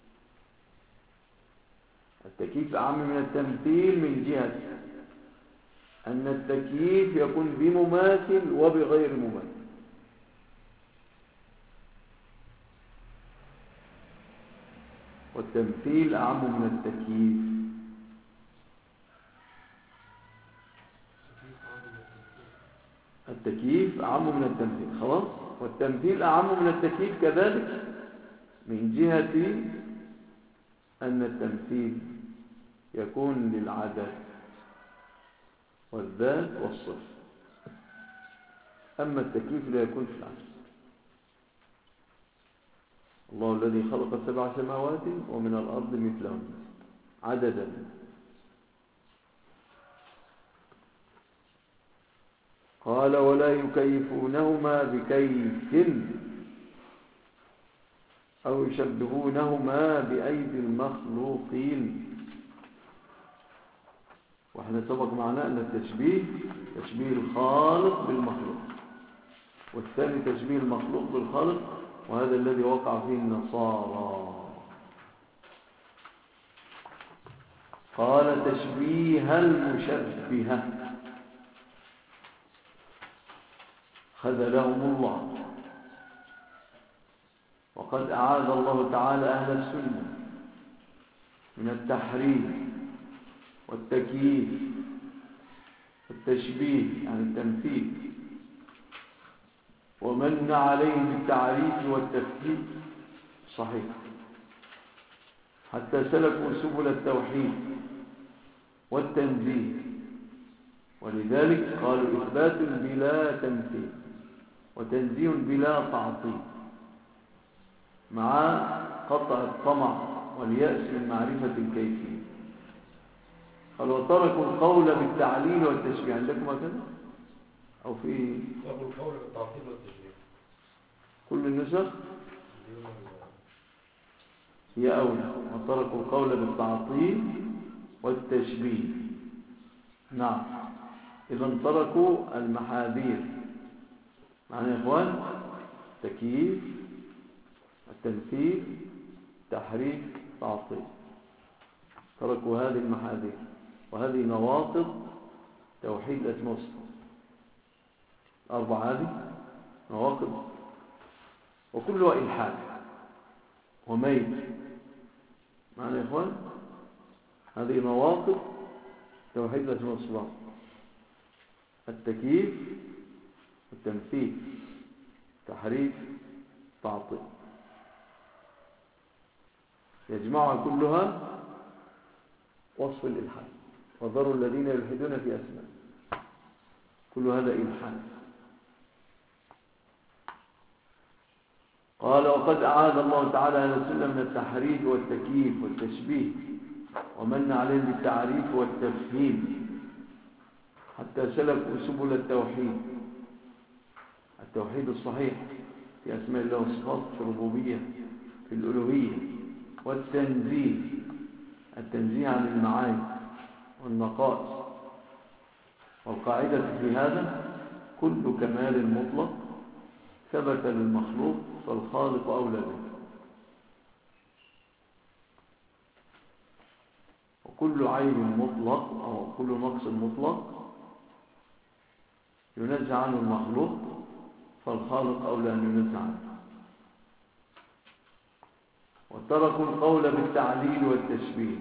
التكييف أعم من التمثيل من جهة أن التكييف يكون بمماثل وبغير مماثل. والتمثيل أعم من التكييف. التكييف أعم من التمثيل، خلاص. والتمثيل أعم من التكييف كذلك من جهة أن التمثيل يكون للعدد والذات والصف، أما التكييف لا يكون في العدد. الله الذي خلق سبع سماوات ومن الأرض مثلهن عددا. قال ولا يكيفونهما بكيف أو يشبهونهما بأيدي المخلوقين. واحنا سبق معنا أن التشبيه تشبيه الخالق بالمخلوق، والثاني تشبيه المخلوق بالخالق، وهذا الذي وقع فيه النصارى. قال تشبيه المشبهة خذلهم الله. وقد أعاذ الله تعالى أهل السنة من التحريف والتكييف والتشبيه يعني التمثيل، ومن عليه بالتعريف والتفكيك صحيح، حتى سلكوا سبل التوحيد والتنزيه. ولذلك قالوا إثبات بلا تمثيل وتنزيه بلا تعطيل، مع قطع الطمع واليأس من معرفة الكيفية. قال وتركوا القول بالتعليل والتشبيه. عندكم هكذا أو في تركوا القول بالتعطيل والتشبيه كل النسخ هي أولى. وتركوا القول بالتعطيل والتشبيه. نعم، إذا تركوا المحاذير. معنى يا إخوان تكييف التمثيل، تحريف، تعطيل. تركوا هذه المحاذير، وهذه نواقض توحيد الأسماء والصفات. الأربع هذه نواقض وكلها إلحاد وميت. معنى يا إخوان هذه نواقض توحيد الأسماء والصفات: التكييف، التمثيل، تحريف، تعطيل. يجمعها كلها وصف الإلحاد. وذروا الذين يلحدون في أسماء، كل هذا إلحاد. قال: وقد أعاد الله تعالى أهل السنة من التحريف والتكييف والتشبيه، ومن عليهم بالتعريف والتفهيم، حتى سلكوا سبل التوحيد، التوحيد الصحيح في أسماء الله وصفاته، في الربوبية، في الألوهية، والتنزيه، التنزيه عن المعاني والنقائص. والقاعدة في هذا: كل كمال مطلق ثبت للمخلوق فالخالق أولى به، وكل عيب مطلق أو كل نقص مطلق ينزع عنه المخلوق فالخالق أولى أن ينزع عنه. وتركوا القول بالتعليل والتشبيه،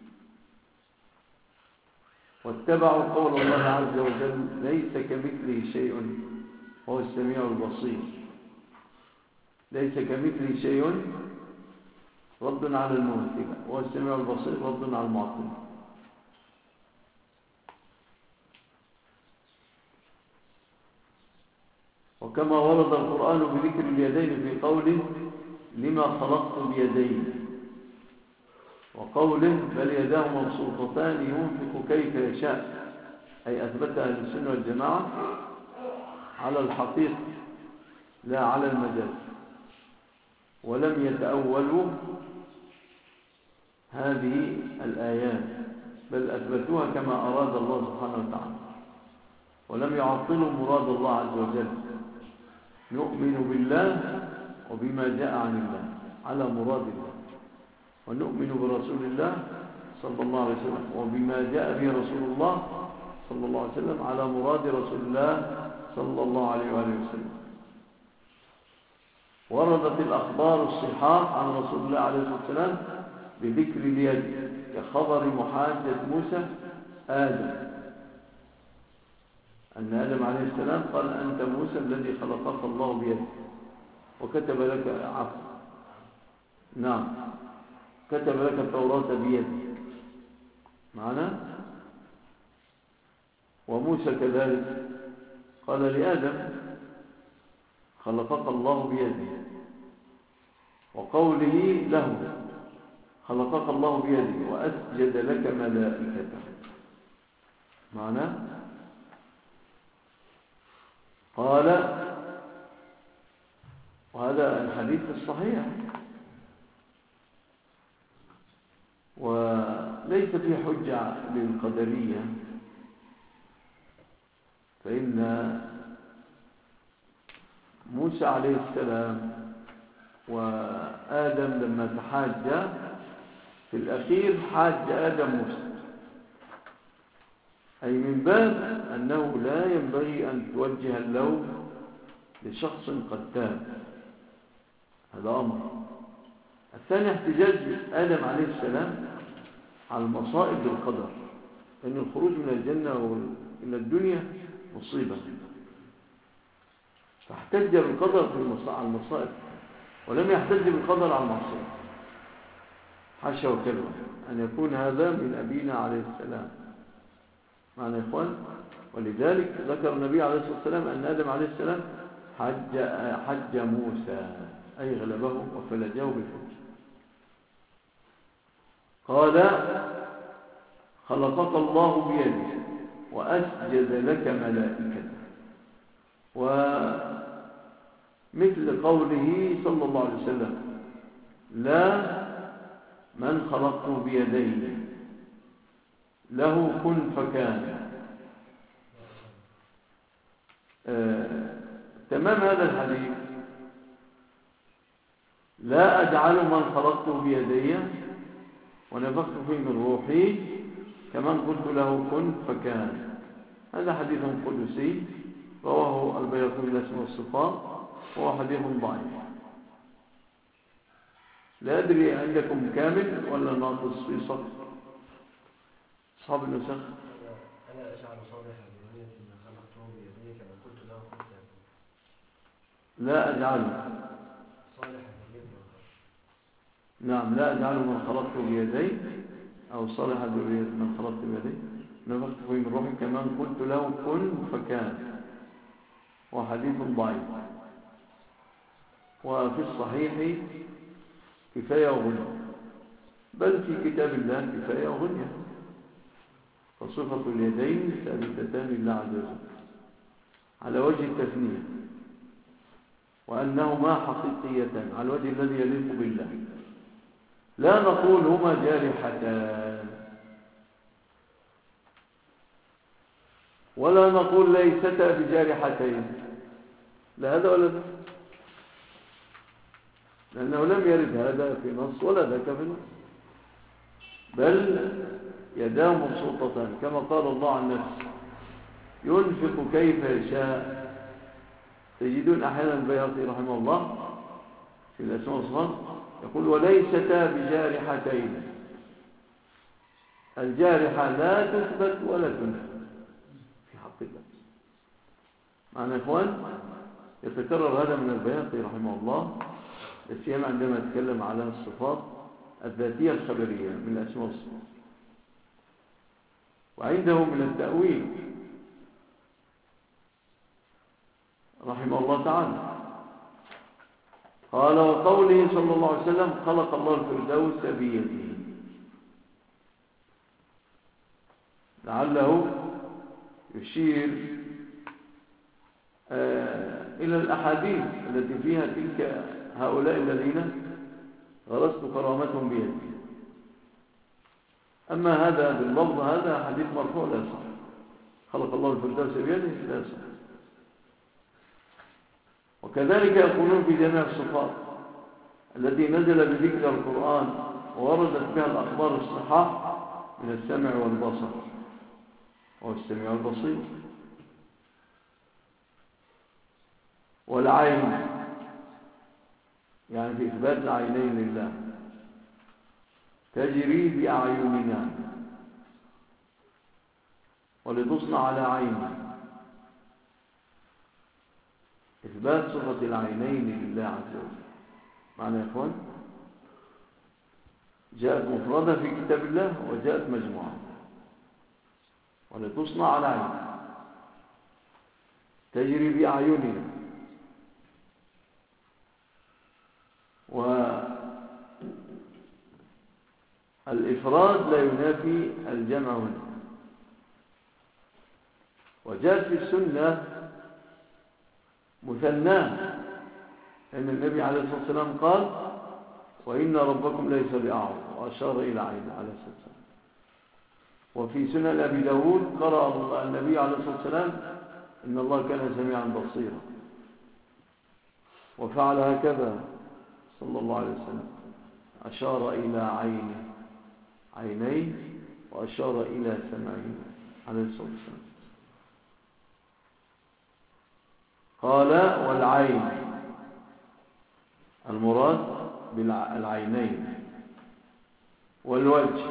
واتبعوا قول الله عز وجل: ليس كمثله شيء وهو السميع البصير. ليس كمثله شيء رد على الممثلة، وهو السميع البصير رد على المعطلة. وكما ورد القرآن بذكر اليدين في قوله: لما خلقت بيدين، وقوله: بل يداه مبسوطتان ينفق كيف يشاء، أي أثبت أهل السنة والجماعة على الحقيقة لا على المجاز، ولم يتأولوا هذه الآيات، بل أثبتوها كما أراد الله سبحانه وتعالى، ولم يعطلوا مراد الله عز وجل. نؤمن بالله وبما جاء عن الله على مراد الله، ونؤمن برسول الله صلى الله عليه وسلم وبما جاء به رسول الله صلى الله عليه وسلم على مراد رسول الله صلى الله عليه وآله وسلم. وردت الأخبار الصحاح عن رسول الله عليه الصلاة والسلام بذكر اليد، كخبر محاجة موسى آدم، أن آدم عليه السلام قال: أنت موسى الذي خلقك الله بيده وكتب لك عفو نعم كتب لك التوراة بيده. معنا؟ وموسى كذلك قال لآدم: خلقك الله بيده، وقوله له: خلقك الله بيده وأسجد لك ملائكته. معنى قال، وهذا الحديث الصحيح، وليس فيه حجة للقدرية، فإن موسى عليه السلام وآدم لما تحاجا في الأخير حاج آدم موسى، أي من باب أنه لا ينبغي أن توجه اللوم لشخص قد تاب، هذا أمر. الثاني احتجاج آدم عليه السلام على المصائب بالقدر، لأن الخروج من الجنة إلى الدنيا مصيبة، فاحتج بالقدر على المصائب، ولم يحتج بالقدر على المعصية. حاشا وكلا أن يكون هذا من أبينا عليه السلام. معنى يا إخوان، ولذلك ذكر النبي عليه الصلاة والسلام أن آدم عليه السلام حج, حج موسى، أي غلبه وفلجه بالحج. قال: خلقك الله بيده وأسجد لك ملائكته، ومثل قوله صلى الله عليه وسلم: لا من خلقته بيديه له كن فكان. آه، تمام هذا الحديث لا أجعل من خلقته بيدي ونفخت فيه من روحي كمن قلت له كن فكان. هذا حديث قدسي رواه البيهقي في الأسماء والصفات وهو حديث ضعيف. لا أدري عندكم كامل ولا ناقص في صف أصحاب النسخ؟ أنا أجعل صالحا بنية ما خلقته بيدي كما قلت له كن فيكون. لا أجعل صالحا بنية ما خلقته. نعم لا أجعل من خلقته بيدي أو صالحا بنية من خلقته بيدي نفخت فيه من روحي كمان قلت له كن فكان. وحديث ضعيف. وفي الصحيح كفاية وغنية، بل في كتاب الله كفاية وغنية. فصفة اليدين ثابتتان لله عز وجل على وجه التثنية، وأنهما حقيقيتان على الوجه الذي يليق بالله. لا نقول هما جارحتان ولا نقول ليستا بجارحتين، لا هذا ولا ذا، لأنه لم يرد هذا في نص ولا ذاك في نص، بل يداه مبسوطتان كما قال الله عن نفسه ينفق كيف يشاء. تجدون أحيانا البيهقي رحمه الله في الأسماء والصفات يقول وليستا بجارحتين. الجارحة لا تثبت ولا تنفى في حق الله. معنى إخوان يتكرر هذا من البيهقي رحمه الله، السيما عندما يتكلم على الصفات الذاتية الخبرية من الأسماء والصفات. وعنده من التأويل رحمه الله تعالى قال وقوله صلى الله عليه وسلم خلق الله الفردوس بيده، لعله يشير آه إلى الأحاديث التي فيها تلك هؤلاء الذين غرست كرامتهم بيده. أما هذا باللفظ هذا حديث مرفوع لا يصح. خلق الله الفردوس بيده لا يصح. وكذلك يقولون في جميع الصفات التي نزل بذكر القرآن ووردت بها الأخبار الصحاح من السمع والبصر والسمع والبصير والعين، يعني في إثبات العينين لله تجري بأعيننا ولتصنع على عيني، إثبات صفة العينين لله عز وجل. معنى يا إخوان جاءت مفردة في كتاب الله وجاءت مجموعة. ولتصنع على عيني تجري بأعيننا، والإفراد لا ينافي الجمع هنا. وجاءت في السنة مثناه أن النبي عليه الصلاة والسلام قال وإن ربكم ليس بأعور، وأشار إلى عينه عليه الصلاة والسلام. وفي سنن أبي داود قرأ النبي عليه الصلاة والسلام إن الله كان سميعا بصيرا، وفعل هكذا صلى الله عليه وسلم، أشار إلى عينه عينيه وأشار إلى سمعه عليه الصلاة والسلام. قال والعين المراد بالعينين والوجه،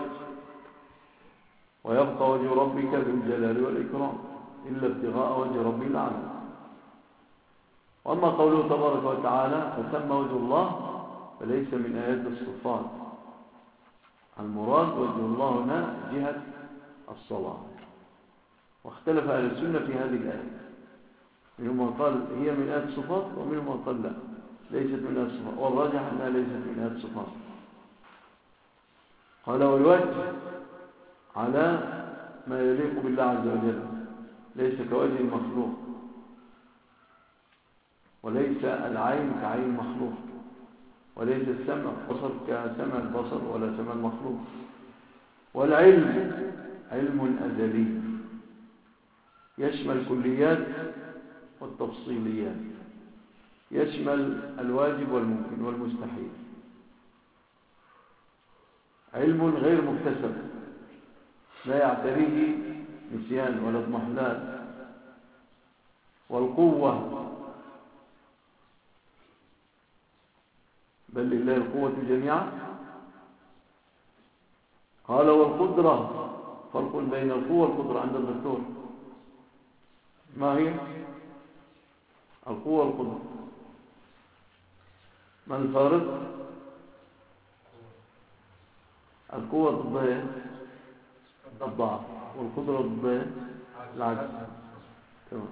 ويبقى وجه ربك ذو الجلال والإكرام إلا ابتغاء وجه ربي الأعلى. وأما قوله تبارك وتعالى فثم وجه الله فليس من آيات الصفات، المراد وجه الله هنا جهة الصلاة. واختلف أهل السنة في هذه الآية، منهم من قال هي من آيات الصفات ومنهم من قال لا ليست من آيات الصفات، والراجح أنها ليست من آيات الصفات. قال والوجه على ما يليق بالله عز وجل ليس كوجه المخلوق، وليس العين كعين مخلوق، وليس السمع بصر كسمع البصر ولا سمع المخلوق. والعلم علم أزلي يشمل الكليات والتفصيليات، يشمل الواجب والممكن والمستحيل. علم غير مكتسب لا يعتريه نسيان ولا اضمحلال. والقوة بل لله القوة جميعا. قال والقدرة، فرق بين القوة والقدرة عند الدكتور. ما هي القوة والقدرة؟ ما الفارق؟ القوة ضد الضعف، والقدرة ضد العجز. تمام.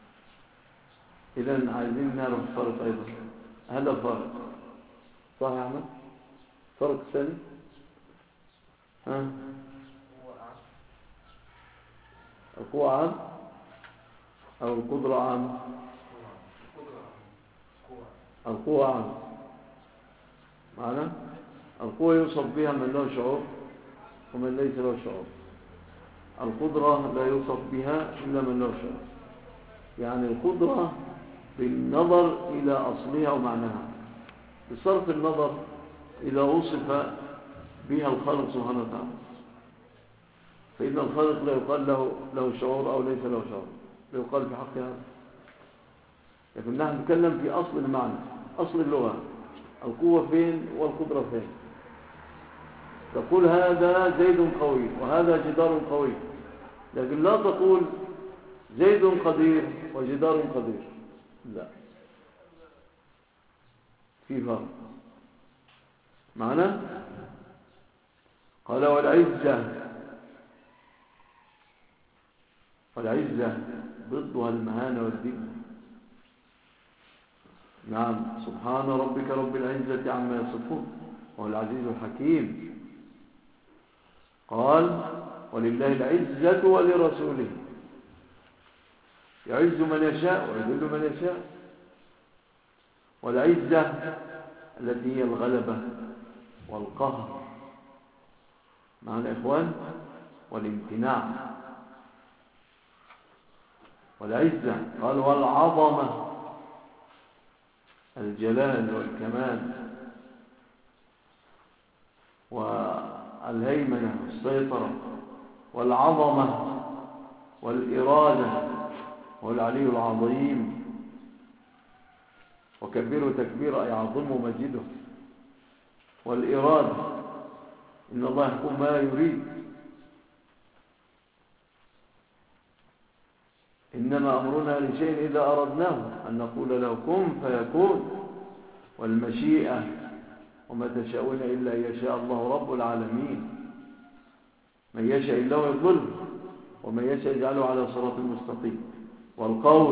إذن عايزين نعرف الفرق أيضا. هذا فرق صح يا أحمد؟ فرق ثاني. ها القوة عام أو القدرة عام؟ القوة عام. معنى القوة يوصف بها من له شعور ومن ليس له شعور. القدرة لا يوصف بها إلا من له شعور. يعني القدرة بالنظر إلى أصلها ومعناها، بصرف النظر إذا وصف بها الخالق سبحانه وتعالى، فإن الخالق لا يقال له له شعور أو ليس له شعور، لا يقال في حق هذا. لكن نحن نتكلم في أصل المعنى، أصل اللغة. القوة فين والقدرة فين؟ تقول هذا زيد قوي وهذا جدار قوي، لكن لا تقول زيد قدير وجدار قدير. لا، في فرق. معنى قال والعزة، والعزة ضدها المهانة والذل. نعم، سبحان ربك رب العزة عما يصفون وهو العزيز الحكيم. قال ولله العزة ولرسوله، يعز من يشاء ويذل من يشاء. والعزة التي هي الغلبة والقهر، معنى إخوان، والامتناع. والعزة قال والعظمة، الجلال والكمال والهيمنة والسيطرة. والعظمة والإرادة والعلي العظيم. وكبره تكبيرا أي عظمه مجده. والإرادة إن الله يحكم ما يريد. إنما أمرنا لشيء إذا أردناه أن نقول له كن فيكون. والمشيئة وما تشاءون إلا أن يشاء الله رب العالمين. من يشاء الله يضل ومن يشاء يجعله على صراط المستقيم. والقول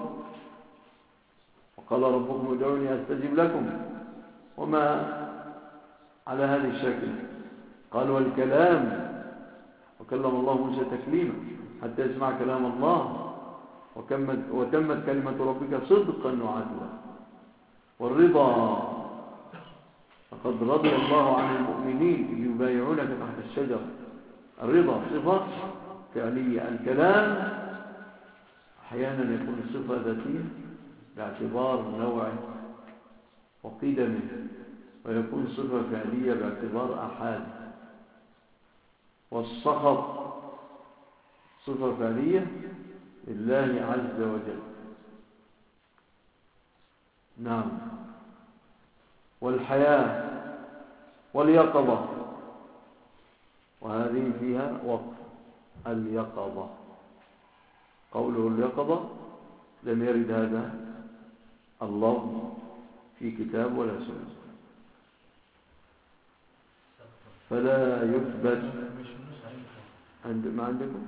وقال ربكم ادعوني أستجب لكم، وما على هذا الشكل. قال والكلام، وكلم الله موسى تكليما حتى يسمع كلام الله. وتمت كلمة ربك صدقا وعدلا. والرضا، فقد رضي الله عن المؤمنين إذ يبايعونك تحت الشجرة. الرضا صفة فعلية. الكلام أحيانا يكون صفة ذاتية باعتبار نوعه وقدمه، ويكون صفة فعلية باعتبار أحاده. والسخط صفة فعلية لله عز وجل. نعم. والحياة واليقظة، وهذه فيها وقف. اليقظة قوله اليقظة لم يرد هذا اللفظ في كتاب ولا سنة، فلا يثبت. عند ما عندكم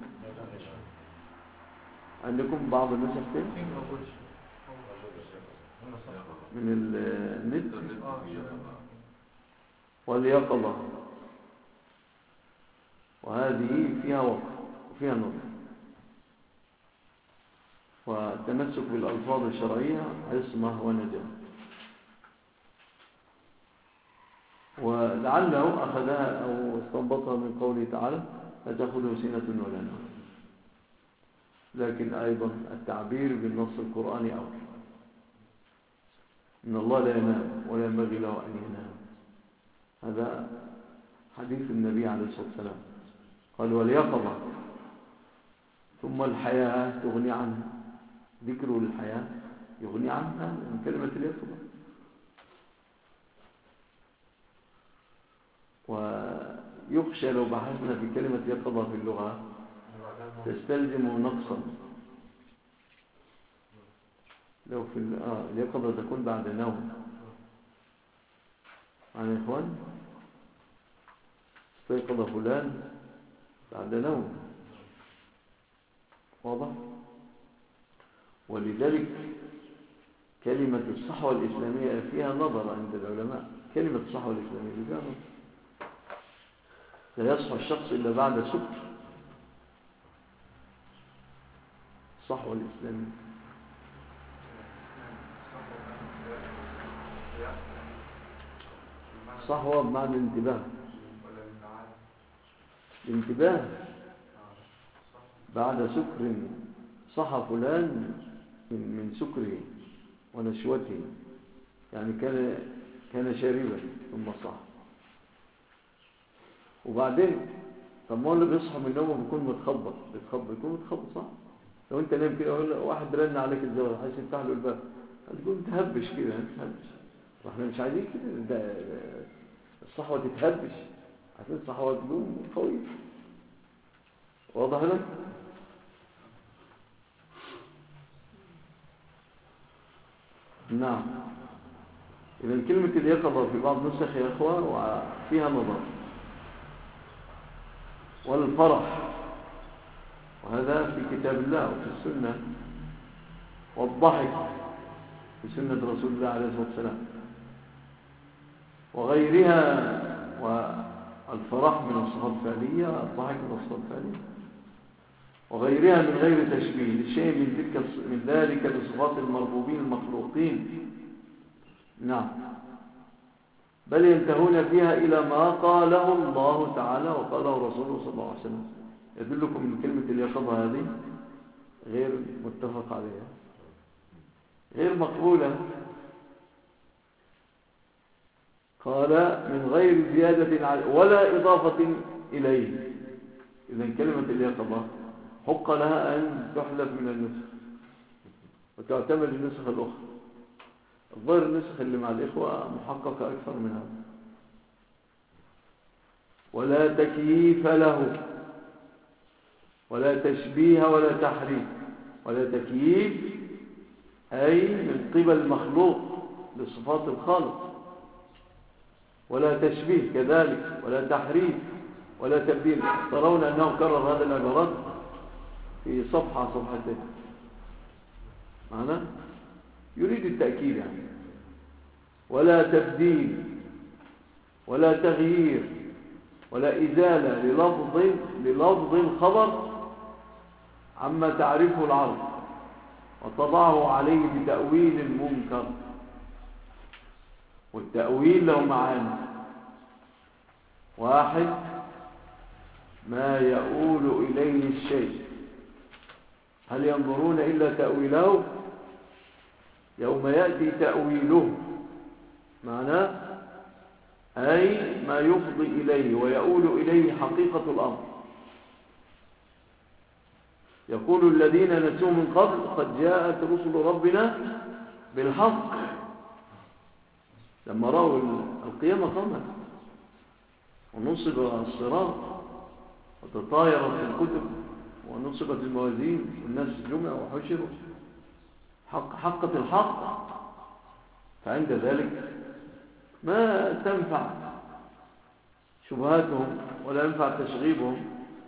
عندكم بعض النسخ من النت. واليقظة وهذه فيها وقف وفيها نظر. والتمسك بالألفاظ الشرعية عصمة ونجاة. ولعله أخذها أو استنبطها من قوله تعالى لا تأخذه سنة ولا نوم. لكن أيضا التعبير بالنص القرآني أول. إن الله لا ينام ولا ينبغي له أن ينام. هذا حديث النبي عليه الصلاة والسلام. قال واليقظة ثم الحياة تغني عنها، ذكره للحياة يغني عنها من كلمة اليقظة. ويخشى لو بحثنا في كلمة يقظة في اللغة تستلزم نقصا. لو في آه اليقظة تكون بعد نوم. عن إخوان استيقظ فلان بعد نوم، واضح؟ ولذلك كلمة الصحوة الإسلامية فيها نظر عند العلماء. كلمة الصحوة الإسلامية فيها نظر. لا يصحى الشخص إلا بعد سكر. الصحوة الإسلامية صحوة بمعنى الانتباه. الانتباه بعد سكر. صحى فلان من من سكره ونشوته، يعني كان كان شاربا ثم صحى. وبعدين طب ما هو اللي بيصحى من نومه بيكون متخبط بيتخبط بيكون متخبط صح. لو انت نايم كده واحد رن عليك الزوار عايز تفتح له الباب هتقول تهبش كده تهبش. واحنا مش عايزين كده. ده الصحوة تتهبش عشان الصحوة تكون قوية. واضح لك؟ نعم. إذا كلمة اليقظة في بعض نسخ يا أخوة وفيها نظر. والفرح وهذا في كتاب الله وفي السنة. والضحك في سنة رسول الله عليه الصلاة والسلام وغيرها. والفرح من الصفات الفعلية، الضحك من الصفات الفعلية وغيرها من غير تشبيه لشيء من تلك من ذلك بصفات المربوبين المخلوقين. نعم. بل ينتهون فيها إلى ما قاله الله تعالى وقاله رسوله صلى الله عليه وسلم. يدلكم من كلمة اليقظة هذه غير متفق عليها، غير مقبولة. قال من غير زيادة ولا إضافة إليه. إذن كلمة اليقظة حق لها أن تحذف من النسخ وتعتمد النسخ الأخرى. الظاهر النسخ اللي مع الإخوة محققة أكثر من هذا. ولا تكييف له ولا تشبيه ولا تحريف. ولا تكييف أي من قبل المخلوق لصفات الخالق، ولا تشبيه كذلك، ولا تحريف ولا تبديل. ترون أنه كرر هذا العبارات في صفحة صفحتين معنا يريد التأكيد يعني. ولا تبديل ولا تغيير ولا إزالة للفظ للفظ الخبر عما تعرفه العرب وتضعه عليه بتأويل منكر. والتأويل له معاني. واحد ما يؤول إليه الشيء. هل ينظرون إلا تأويله؟ يوم يأتي تأويله معناه أي ما يفضي إليه ويؤول إليه حقيقة الأمر. يقول الذين نسوا من قبل قد جاءت رسل ربنا بالحق. لما رأوا القيامة قامت ونصب الصراط وتطايرت الكتب ونصبت الموازين والناس جمعوا وحشروا حق حقة الحق. فعند ذلك ما تنفع شبهاتهم ولا ينفع تشغيبهم.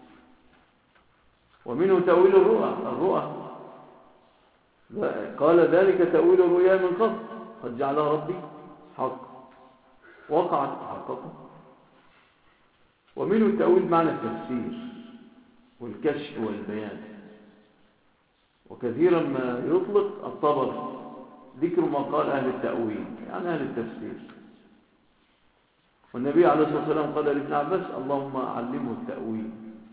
ومنه تأويل الرؤى. الرؤى قال ذلك تأويل الرؤيا من قبل قد جعلها ربي حق وقعت حقته. ومنه التأويل معنى التفسير والكشف والبيان. وكثيرا ما يطلق الطبر ذكر ما قال أهل التأويل يعني أهل التفسير. والنبي عليه الصلاة والسلام قال لابن عباس اللهم علمه التأويل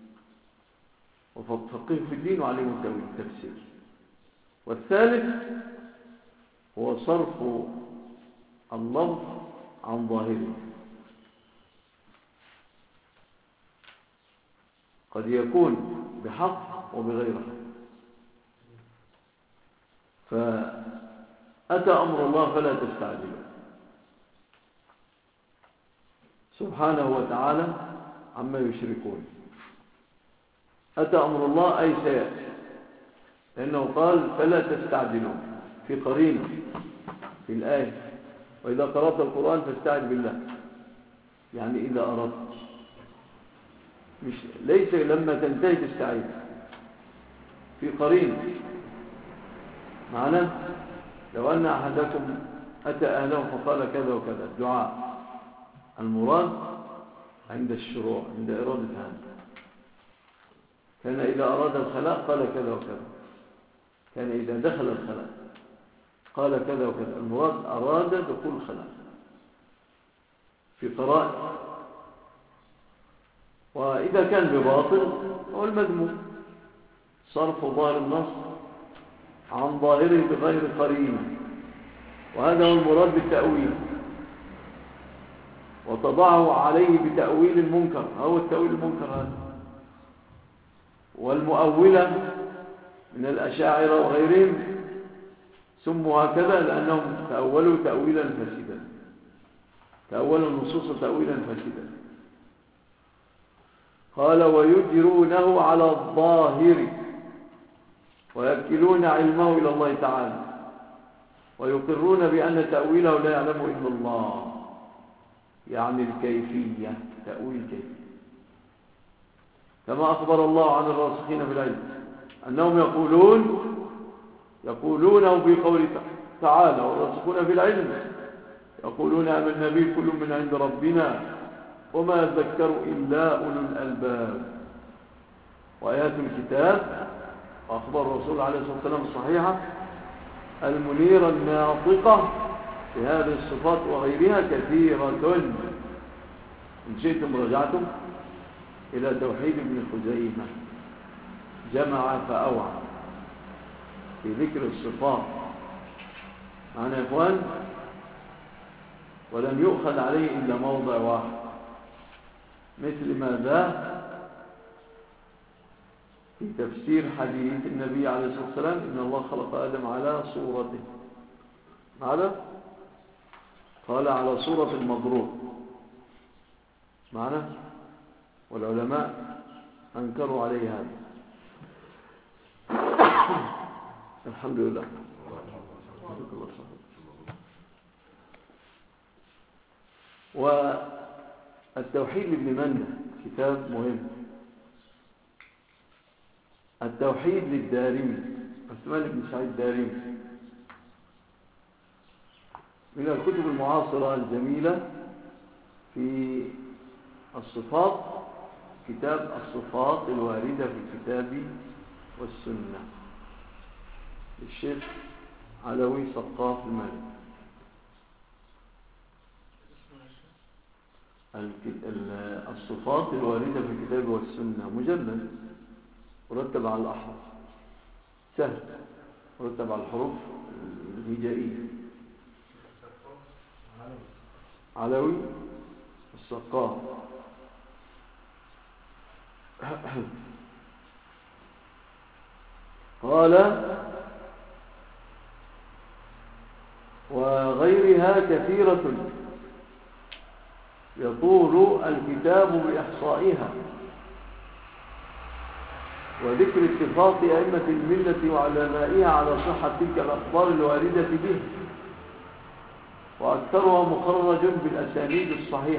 وفقهه في الدين وعلمه التأويل التفسير. والثالث هو صرف اللفظ عن ظاهره، قد يكون بحق وبغير حق. فأتى أمر الله فلا تستعجلوا سبحانه وتعالى عما يشركون. أتى أمر الله أي سيأتي، لأنه قال فلا تستعجلوا في قرينة في الآية، وإذا قرأت القرآن فاستعج بالله، يعني إذا أردت، مش ليس لما تنتهي تستعيد، في قرينة. معنى لو أن أحدكم أتى أهله فقال كذا وكذا، الدعاء المراد عند الشروع، عند إرادة هذا. كان إذا أراد الخلاء قال كذا وكذا، كان إذا دخل الخلاء قال كذا وكذا، المراد أراد دخول الخلاء في قرائن. وإذا كان بباطل هو المذموم، صرف ظاهر النص عن ظاهره بغير قرينة، وهذا هو المراد بالتأويل. وتضعه عليه بتأويل المنكر، هو التأويل المنكر هذا. والمؤولة من الأشاعرة وغيرهم سموا هكذا لأنهم تأولوا تأويلا فاسدا، تأولوا النصوص تأويلا فاسدا. قال ويجرونه على الظاهر ويكلون علمه إلى الله تعالى، ويقرون بأن تأويله لا يعلمه إلا الله، يعني الكيفية، تأويل كيفية. كما أخبر الله عن الراسخين في العلم أنهم يقولون يقولونه في قوله تعالى والراسخون في العلم يقولون آمنا به كل من عند ربنا وما يذكر إلا أولو الألباب. وآيات الكتاب وأخبر الرسول عليه الصلاة والسلام الصحيحة المنيرة الناطقة بهذه الصفات وغيرها كثيرة. إن شئتم رجعتم إلى توحيد ابن خزيمة، جمع فأوعى في ذكر الصفات معنا يا إخوان، ولم يؤخذ عليه إلا موضع واحد، مثل ماذا في تفسير حديث النبي عليه الصلاة والسلام إن الله خلق آدم على صورته، معنا قال على صورة المضروب، معنا والعلماء أنكروا عليه هذا. الحمد لله. والتوحيد لابن مندة كتاب مهم. التوحيد للدارمي عثمان بن سعيد الدارمي من الكتب المعاصرة الجميلة في الصفات، كتاب الصفات الواردة في الكتاب والسنة للشيخ علوي سقاف المالك. الصفات الواردة في الكتاب والسنة مجلد مرتب على الأحرف، سهل، مرتب على الحروف الهجائية. علوي السقاف. قال وغيرها كثيرة يطول الكتاب بإحصائها وذكر اتفاق أئمة الملة وعلمائها على صحة تلك الأخبار الواردة به، وأكثرها مخرج بالأسانيد الصحيحة.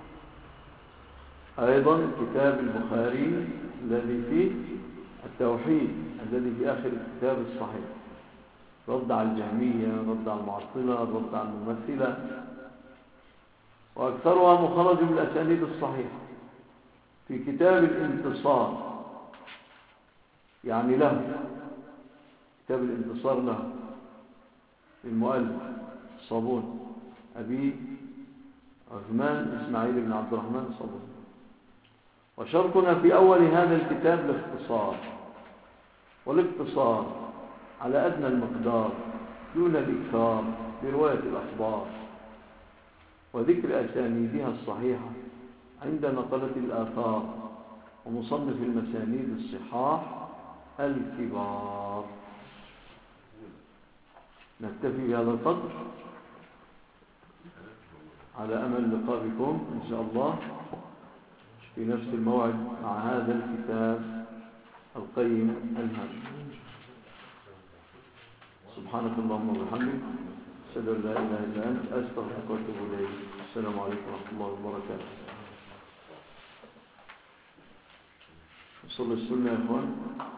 أيضا كتاب البخاري الذي فيه التوحيد الذي في آخر الكتاب الصحيح، رد على الجهمية، رد على المعطلة، رد على الممثلة، وأكثرها مخرج بالأسانيد الصحيحة. في كتاب الانتصار يعني له، كتاب الانتصار له المؤلف الصابون أبي عثمان إسماعيل بن عبد الرحمن الصابون. وشرطنا في أول هذا الكتاب الاختصار، والاقتصار على أدنى المقدار دون الإكثار برواية الأخبار وذكر أسانيدها الصحيحة عند نقلة الآثار ومصنف المسانيد الصحاح الكبار. نكتفي بهذا القدر على أمل لقاء بكم إن شاء الله في نفس الموعد مع هذا الكتاب القيم الهام. سبحانك اللهم وبحمدك أشهد أن لا إله إلا أنت أستغفرك وأتوب إليك. السلام عليكم ورحمة الله وبركاته. صلوا السنة يا إخوان.